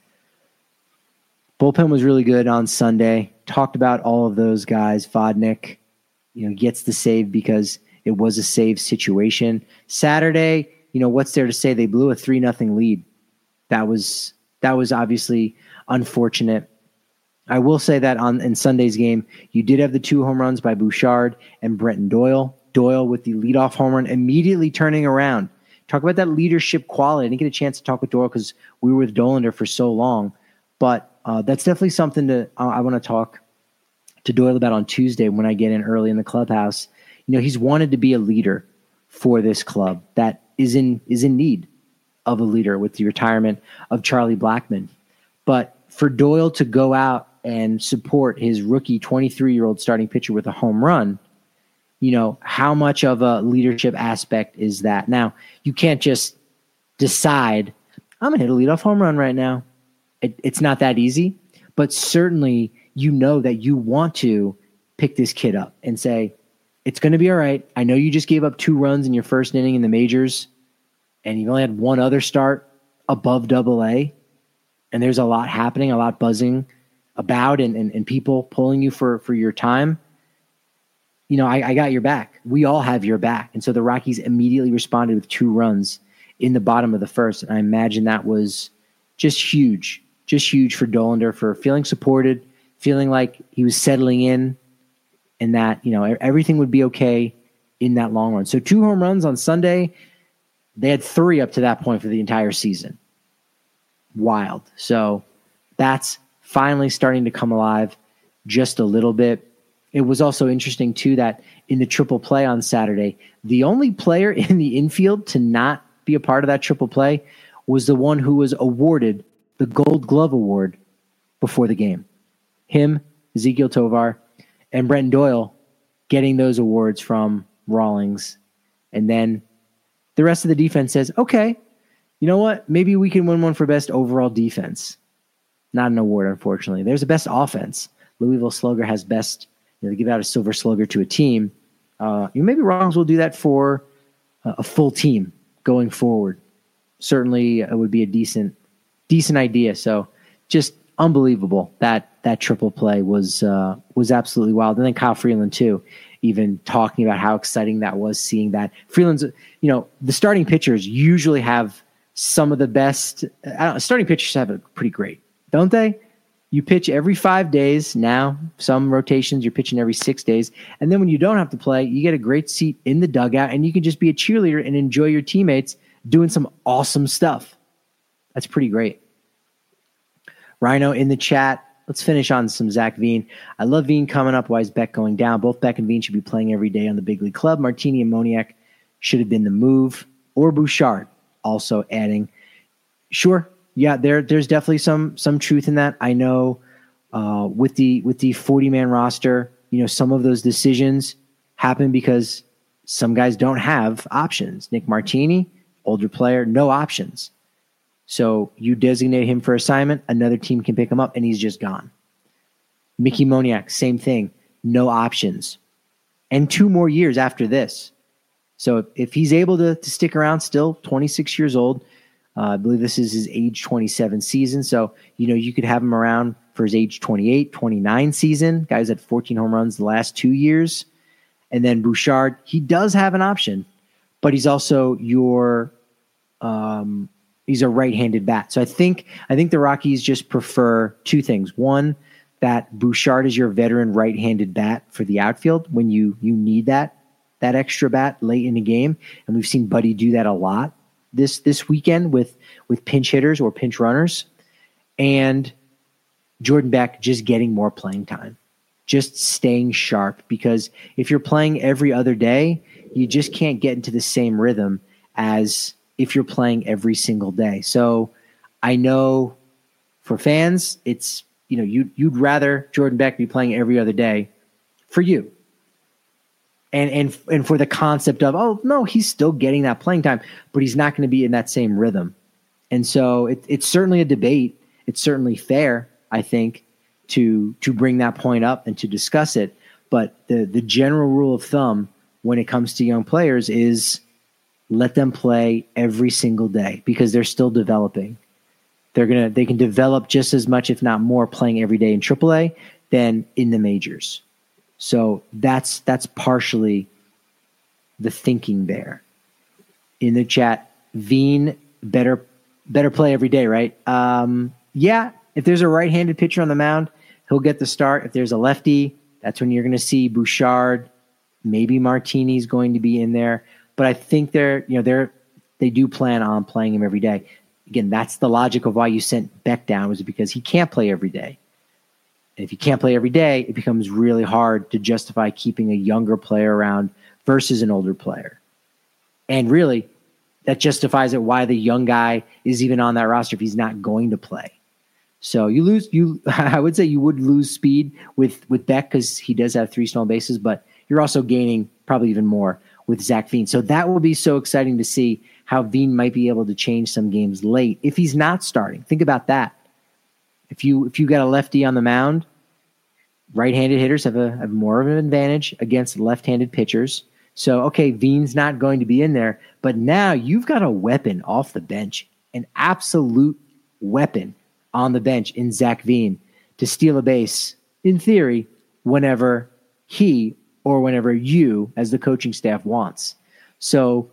Bullpen was really good on Sunday. Talked about all of those guys. Vodnik, you know, gets the save because it was a save situation. Saturday, you know, what's there to say? They blew a three nothing lead. That was that was obviously unfortunate. I will say that on in Sunday's game, you did have the two home runs by Bouchard and Brenton Doyle. Doyle with the leadoff home run, immediately turning around. Talk about that leadership quality. I didn't get a chance to talk with Doyle because we were with Dollander for so long, but Uh, that's definitely something to uh, I want to talk to Doyle about on Tuesday when I get in early in the clubhouse. You know, he's wanted to be a leader for this club that is in is in need of a leader with the retirement of Charlie Blackmon. But for Doyle to go out and support his rookie twenty-three-year-old starting pitcher with a home run, you know, how much of a leadership aspect is that? Now, you can't just decide, I'm going to hit a leadoff home run right now. It, it's not that easy, but certainly you know that you want to pick this kid up and say, it's going to be all right. I know you just gave up two runs in your first inning in the majors, and you've only had one other start above double A, and there's a lot happening, a lot buzzing about, and, and, and people pulling you for, for your time. You know, I, I got your back. We all have your back. And so the Rockies immediately responded with two runs in the bottom of the first, and I imagine that was just huge. Just huge for Dollander for feeling supported, feeling like he was settling in, and that, you know, everything would be okay in that long run. So two home runs on Sunday. They had three up to that point for the entire season. Wild. So that's finally starting to come alive just a little bit. It was also interesting, too, that in the triple play on Saturday, the only player in the infield to not be a part of that triple play was the one who was awarded the Gold Glove Award before the game. Him, Ezequiel Tovar, and Brenton Doyle getting those awards from Rawlings. And then the rest of the defense says, okay, you know what? Maybe we can win one for best overall defense. Not an award, unfortunately. There's a best offense. Louisville Slugger has best, you know, they give out a silver slugger to a team. Uh, you know, maybe Rawlings will do that for uh, a full team going forward. Certainly it would be a decent Decent idea. So just unbelievable that that triple play was uh, was absolutely wild. And then Kyle Freeland too, even talking about how exciting that was, seeing that Freeland's, you know, the starting pitchers usually have some of the best. I don't know, starting pitchers have it pretty great, don't they? You pitch every five days now. Some rotations you're pitching every six days, and then when you don't have to play, you get a great seat in the dugout, and you can just be a cheerleader and enjoy your teammates doing some awesome stuff. That's pretty great. Rhino in the chat. Let's finish on some Zach Veen. I love Veen coming up. Why is Beck going down? Both Beck and Veen should be playing every day on the big league club. Martini and Moniak should have been the move. Or Bouchard also adding. Sure. Yeah, there, there's definitely some some truth in that. I know uh, with the with the forty-man roster, you know, some of those decisions happen because some guys don't have options. Nick Martini, older player, no options. So you designate him for assignment, another team can pick him up, and he's just gone. Mickey Moniak, same thing, no options. And two more years after this. So if he's able to, to stick around still, twenty-six years old, uh, I believe this is his age twenty-seven season. So, you know, you could have him around for his age twenty-eight, twenty-nine season. Guys had fourteen home runs the last two years. And then Bouchard, he does have an option, but he's also your um, – he's a right-handed bat. So I think I think the Rockies just prefer two things. One, that Bouchard is your veteran right-handed bat for the outfield when you you need that that extra bat late in the game. And we've seen Buddy do that a lot this this weekend with with pinch hitters or pinch runners. and Jordan Beck just getting more playing time, just staying sharp. Because if you're playing every other day, you just can't get into the same rhythm as if you're playing every single day. So I know for fans, it's, you know, you, you'd rather Jordan Beck be playing every other day for you. And, and, and for the concept of, oh, no, he's still getting that playing time, but he's not going to be in that same rhythm. And so it, it's certainly a debate. It's certainly fair, I think, to to bring that point up and to discuss it. But the the general rule of thumb when it comes to young players is let them play every single day because they're still developing. They're gonna they can develop just as much, if not more, playing every day in triple A than in the majors. So that's that's partially the thinking there. In the chat, Veen better better play every day, right? Um, yeah, if there's a right-handed pitcher on the mound, he'll get the start. If there's a lefty, that's when you're going to see Bouchard, maybe Martini's going to be in there. But I think they're, you know, they're they do plan on playing him every day. Again, that's the logic of why you sent Beck down, was because he can't play every day. And if you can't play every day, it becomes really hard to justify keeping a younger player around versus an older player. And really, that justifies it why the young guy is even on that roster if he's not going to play. So you lose, you I would say you would lose speed with, with Beck because he does have three stolen bases, but you're also gaining probably even more with Zach Veen. So that will be so exciting to see how Veen might be able to change some games late if he's not starting. Think about that. If you if you got a lefty on the mound, right-handed hitters have a have more of an advantage against left-handed pitchers. So, okay, Veen's not going to be in there, but now you've got a weapon off the bench, an absolute weapon on the bench in Zach Veen to steal a base, in theory, whenever he or whenever you, as the coaching staff, wants. So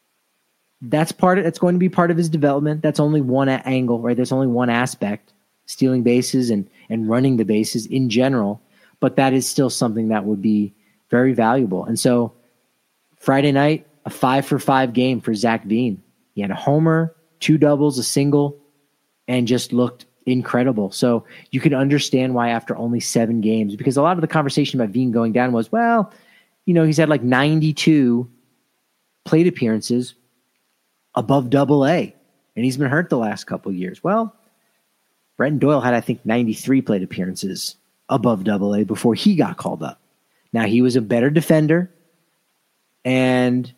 that's part of, that's going to be part of his development. That's only one angle, right? There's only one aspect, stealing bases and, and running the bases in general, but that is still something that would be very valuable. And so Friday night, a five for five game for Zach Veen. He had a homer, two doubles, a single, and just looked incredible. So you can understand why after only seven games, because a lot of the conversation about Veen going down was, well, you know, he's had like ninety-two plate appearances above double A, and he's been hurt the last couple of years. Well, Brenton Doyle had, I think, ninety-three plate appearances above double A before he got called up. Now, he was a better defender, and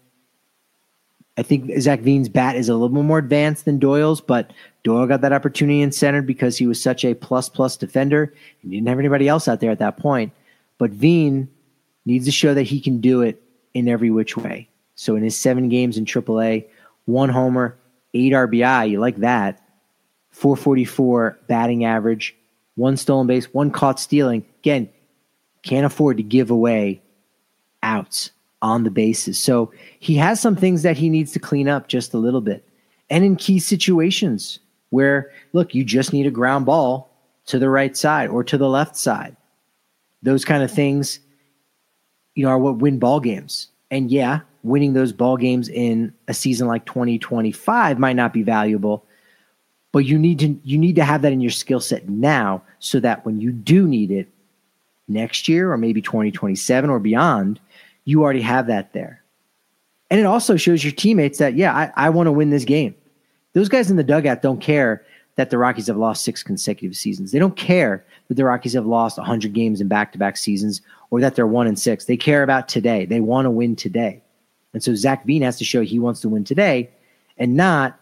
I think Zach Veen's bat is a little bit more advanced than Doyle's, but Doyle got that opportunity in center because he was such a plus-plus defender. He didn't have anybody else out there at that point. But Veen needs to show that he can do it in every which way. So in his seven games in triple A, one homer, eight R B I, you like that, four forty-four batting average, one stolen base, one caught stealing. Again, can't afford to give away outs on the bases. So he has some things that he needs to clean up just a little bit. And in key situations where, look, you just need a ground ball to the right side or to the left side. Those kind of things, you know, are what win ball games. And yeah, winning those ball games in a season like twenty twenty-five might not be valuable, but you need to you need to have that in your skill set now so that when you do need it next year or maybe twenty twenty-seven or beyond, you already have that there. And it also shows your teammates that, yeah, I, I want to win this game. Those guys in the dugout don't care that the Rockies have lost six consecutive seasons. They don't care that the Rockies have lost one hundred games in back-to-back seasons or that they're one and six. They care about today. They want to win today. And so Zach Veen has to show he wants to win today and not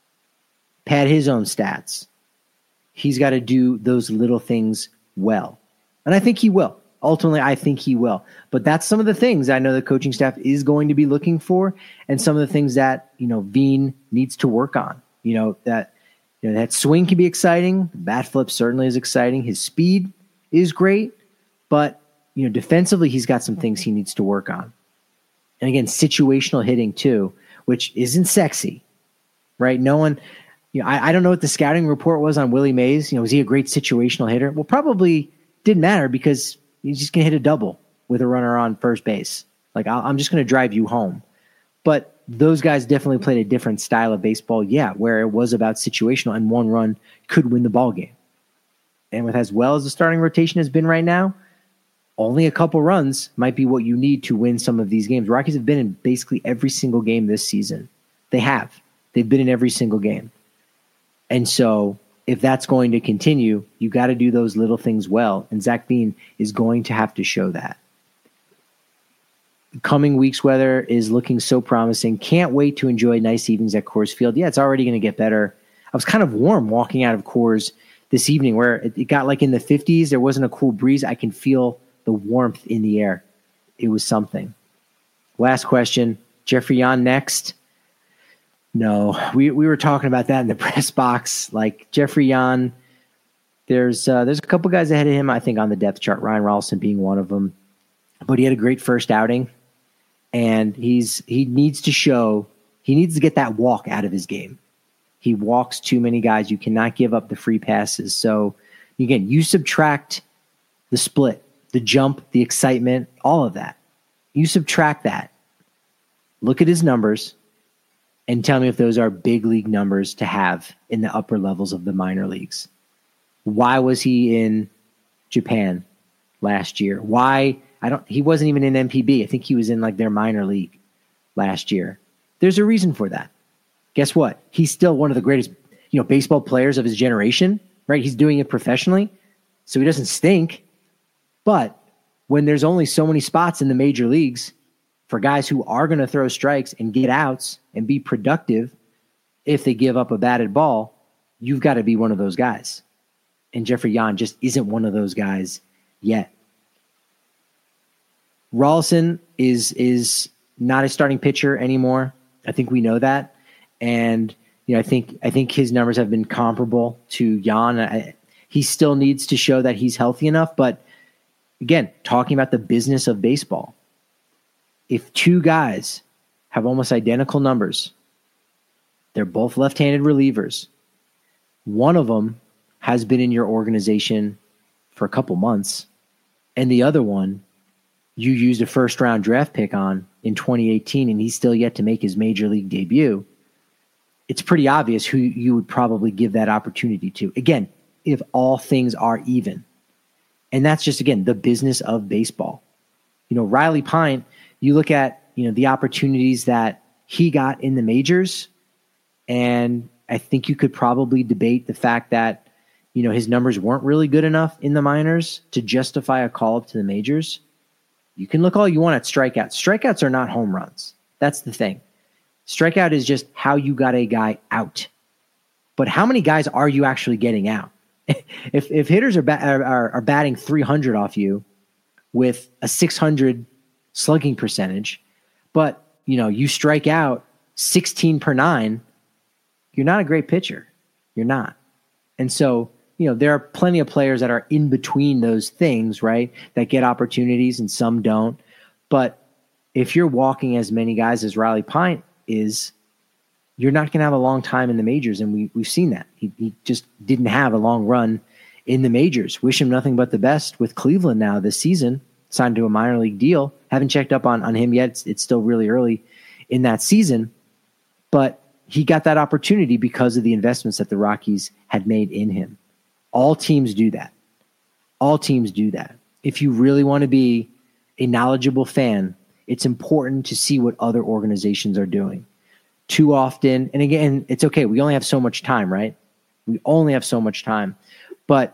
pad his own stats. He's got to do those little things well. And I think he will. Ultimately, I think he will. But that's some of the things I know the coaching staff is going to be looking for and some of the things that, you know, Veen needs to work on. You know, that you know that swing can be exciting. The bat flip certainly is exciting. His speed is great. But, you know, defensively, he's got some things he needs to work on. And again, situational hitting too, which isn't sexy, right? No one, you know, I, I don't know what the scouting report was on Willie Mays. You know, was he a great situational hitter? Well, probably didn't matter because he's just going to hit a double with a runner on first base. Like, I'll, I'm just going to drive you home. But those guys definitely played a different style of baseball, yeah, where it was about situational and one run could win the ball game. And with as well as the starting rotation has been right now, only a couple runs might be what you need to win some of these games. Rockies have been in basically every single game this season. They have. They've been in every single game. And so if that's going to continue, you got to do those little things well. And Zach Veen is going to have to show that. Coming week's weather is looking so promising. Can't wait to enjoy nice evenings at Coors Field. Yeah, it's already going to get better. I was kind of warm walking out of Coors this evening where it, it got like in the fifties. There wasn't a cool breeze. I can feel the warmth in the air. It was something. Last question. Jeffrey Yan next. No, we, we were talking about that in the press box. Like Jeffrey Yan, there's uh, there's a couple guys ahead of him, I think, on the depth chart. Ryan Rolston being one of them. But he had a great first outing. And he's he needs to show, he needs to get that walk out of his game. He walks too many guys. You cannot give up the free passes. So, again, you subtract the split, the jump, the excitement, all of that. You subtract that. Look at his numbers and tell me if those are big league numbers to have in the upper levels of the minor leagues. Why was he in Japan last year? Why... I don't. He wasn't even in M P B. I think he was in like their minor league last year. There's a reason for that. Guess what? He's still one of the greatest, you know, baseball players of his generation, right? He's doing it professionally, so he doesn't stink. But when there's only so many spots in the major leagues for guys who are going to throw strikes and get outs and be productive, if they give up a batted ball, you've got to be one of those guys. And Jeffrey Yan just isn't one of those guys yet. Rolston is is not a starting pitcher anymore. I think we know that, and you know I think I think his numbers have been comparable to Yan. I, he still needs to show that he's healthy enough. But again, talking about the business of baseball, if two guys have almost identical numbers, they're both left-handed relievers. One of them has been in your organization for a couple months, and the other one you used a first-round draft pick on in twenty eighteen, and he's still yet to make his major league debut, it's pretty obvious who you would probably give that opportunity to. Again, if all things are even. And that's just, again, the business of baseball. You know, Riley Pint, you look at, you know, the opportunities that he got in the majors, and I think you could probably debate the fact that, you know, his numbers weren't really good enough in the minors to justify a call-up to the majors. You can look all you want at strikeouts. Strikeouts are not home runs. That's the thing. Strikeout is just how you got a guy out. But how many guys are you actually getting out? if if hitters are, ba- are are batting three hundred off you with a six hundred slugging percentage, but you know you strike out sixteen per nine, you're not a great pitcher. You're not. And so, you know, there are plenty of players that are in between those things, right? That get opportunities and some don't. But if you're walking as many guys as Riley Pint is, you're not going to have a long time in the majors. And we, we've seen that. He, he just didn't have a long run in the majors. Wish him nothing but the best with Cleveland now this season. Signed to a minor league deal. Haven't checked up on, on him yet. It's, it's still really early in that season. But he got that opportunity because of the investments that the Rockies had made in him. All teams do that. All teams do that. If you really want to be a knowledgeable fan, it's important to see what other organizations are doing. Too often, and again, it's okay. We only have so much time, right? We only have so much time. But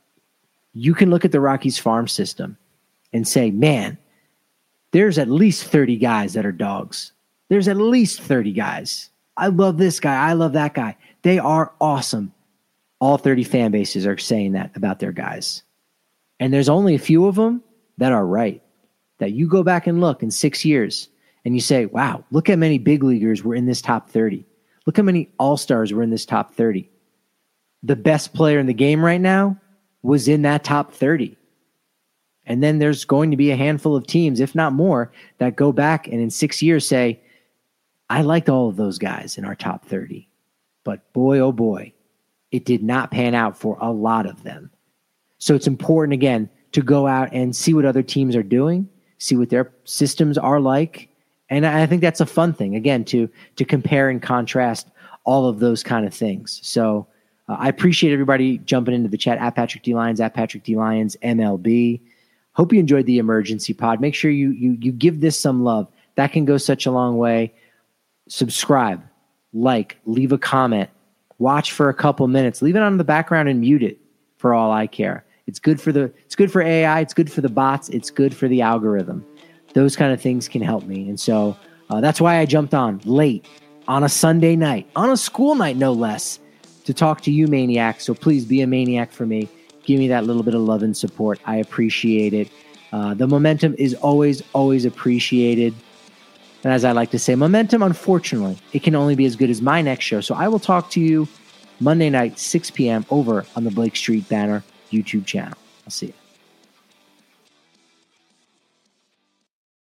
you can look at the Rockies farm system and say, man, there's at least thirty guys that are dogs. There's at least thirty guys. I love this guy. I love that guy. They are awesome. All thirty fan bases are saying that about their guys. And there's only a few of them that are right. That you go back and look in six years and you say, wow, look how many big leaguers were in this top thirty. Look how many all-stars were in this top thirty. The best player in the game right now was in that top thirty. And then there's going to be a handful of teams, if not more, that go back and in six years say, I liked all of those guys in our top thirty. But boy, oh boy, it did not pan out for a lot of them. So it's important, again, to go out and see what other teams are doing, see what their systems are like. And I think that's a fun thing, again, to, to compare and contrast all of those kind of things. So Uh, I appreciate everybody jumping into the chat at Patrick D. Lyons, at Patrick D. Lyons, M L B. Hope you enjoyed the emergency pod. Make sure you you you give this some love. That can go such a long way. Subscribe, like, leave a comment, watch for a couple minutes, leave it on in the background and mute it for all I care. It's good for the it's good for A I, it's good for the bots, it's good for the algorithm. Those kind of things can help me. And so uh, that's why I jumped on late on a Sunday night, on a school night no less, to talk to you maniacs. So please be a maniac for me. Give me that little bit of love and support. I appreciate it. Uh, the momentum is always, always appreciated. And as I like to say, momentum, unfortunately, it can only be as good as my next show. So I will talk to you Monday night, six p.m. over on the Blake Street Banner YouTube channel. I'll see you.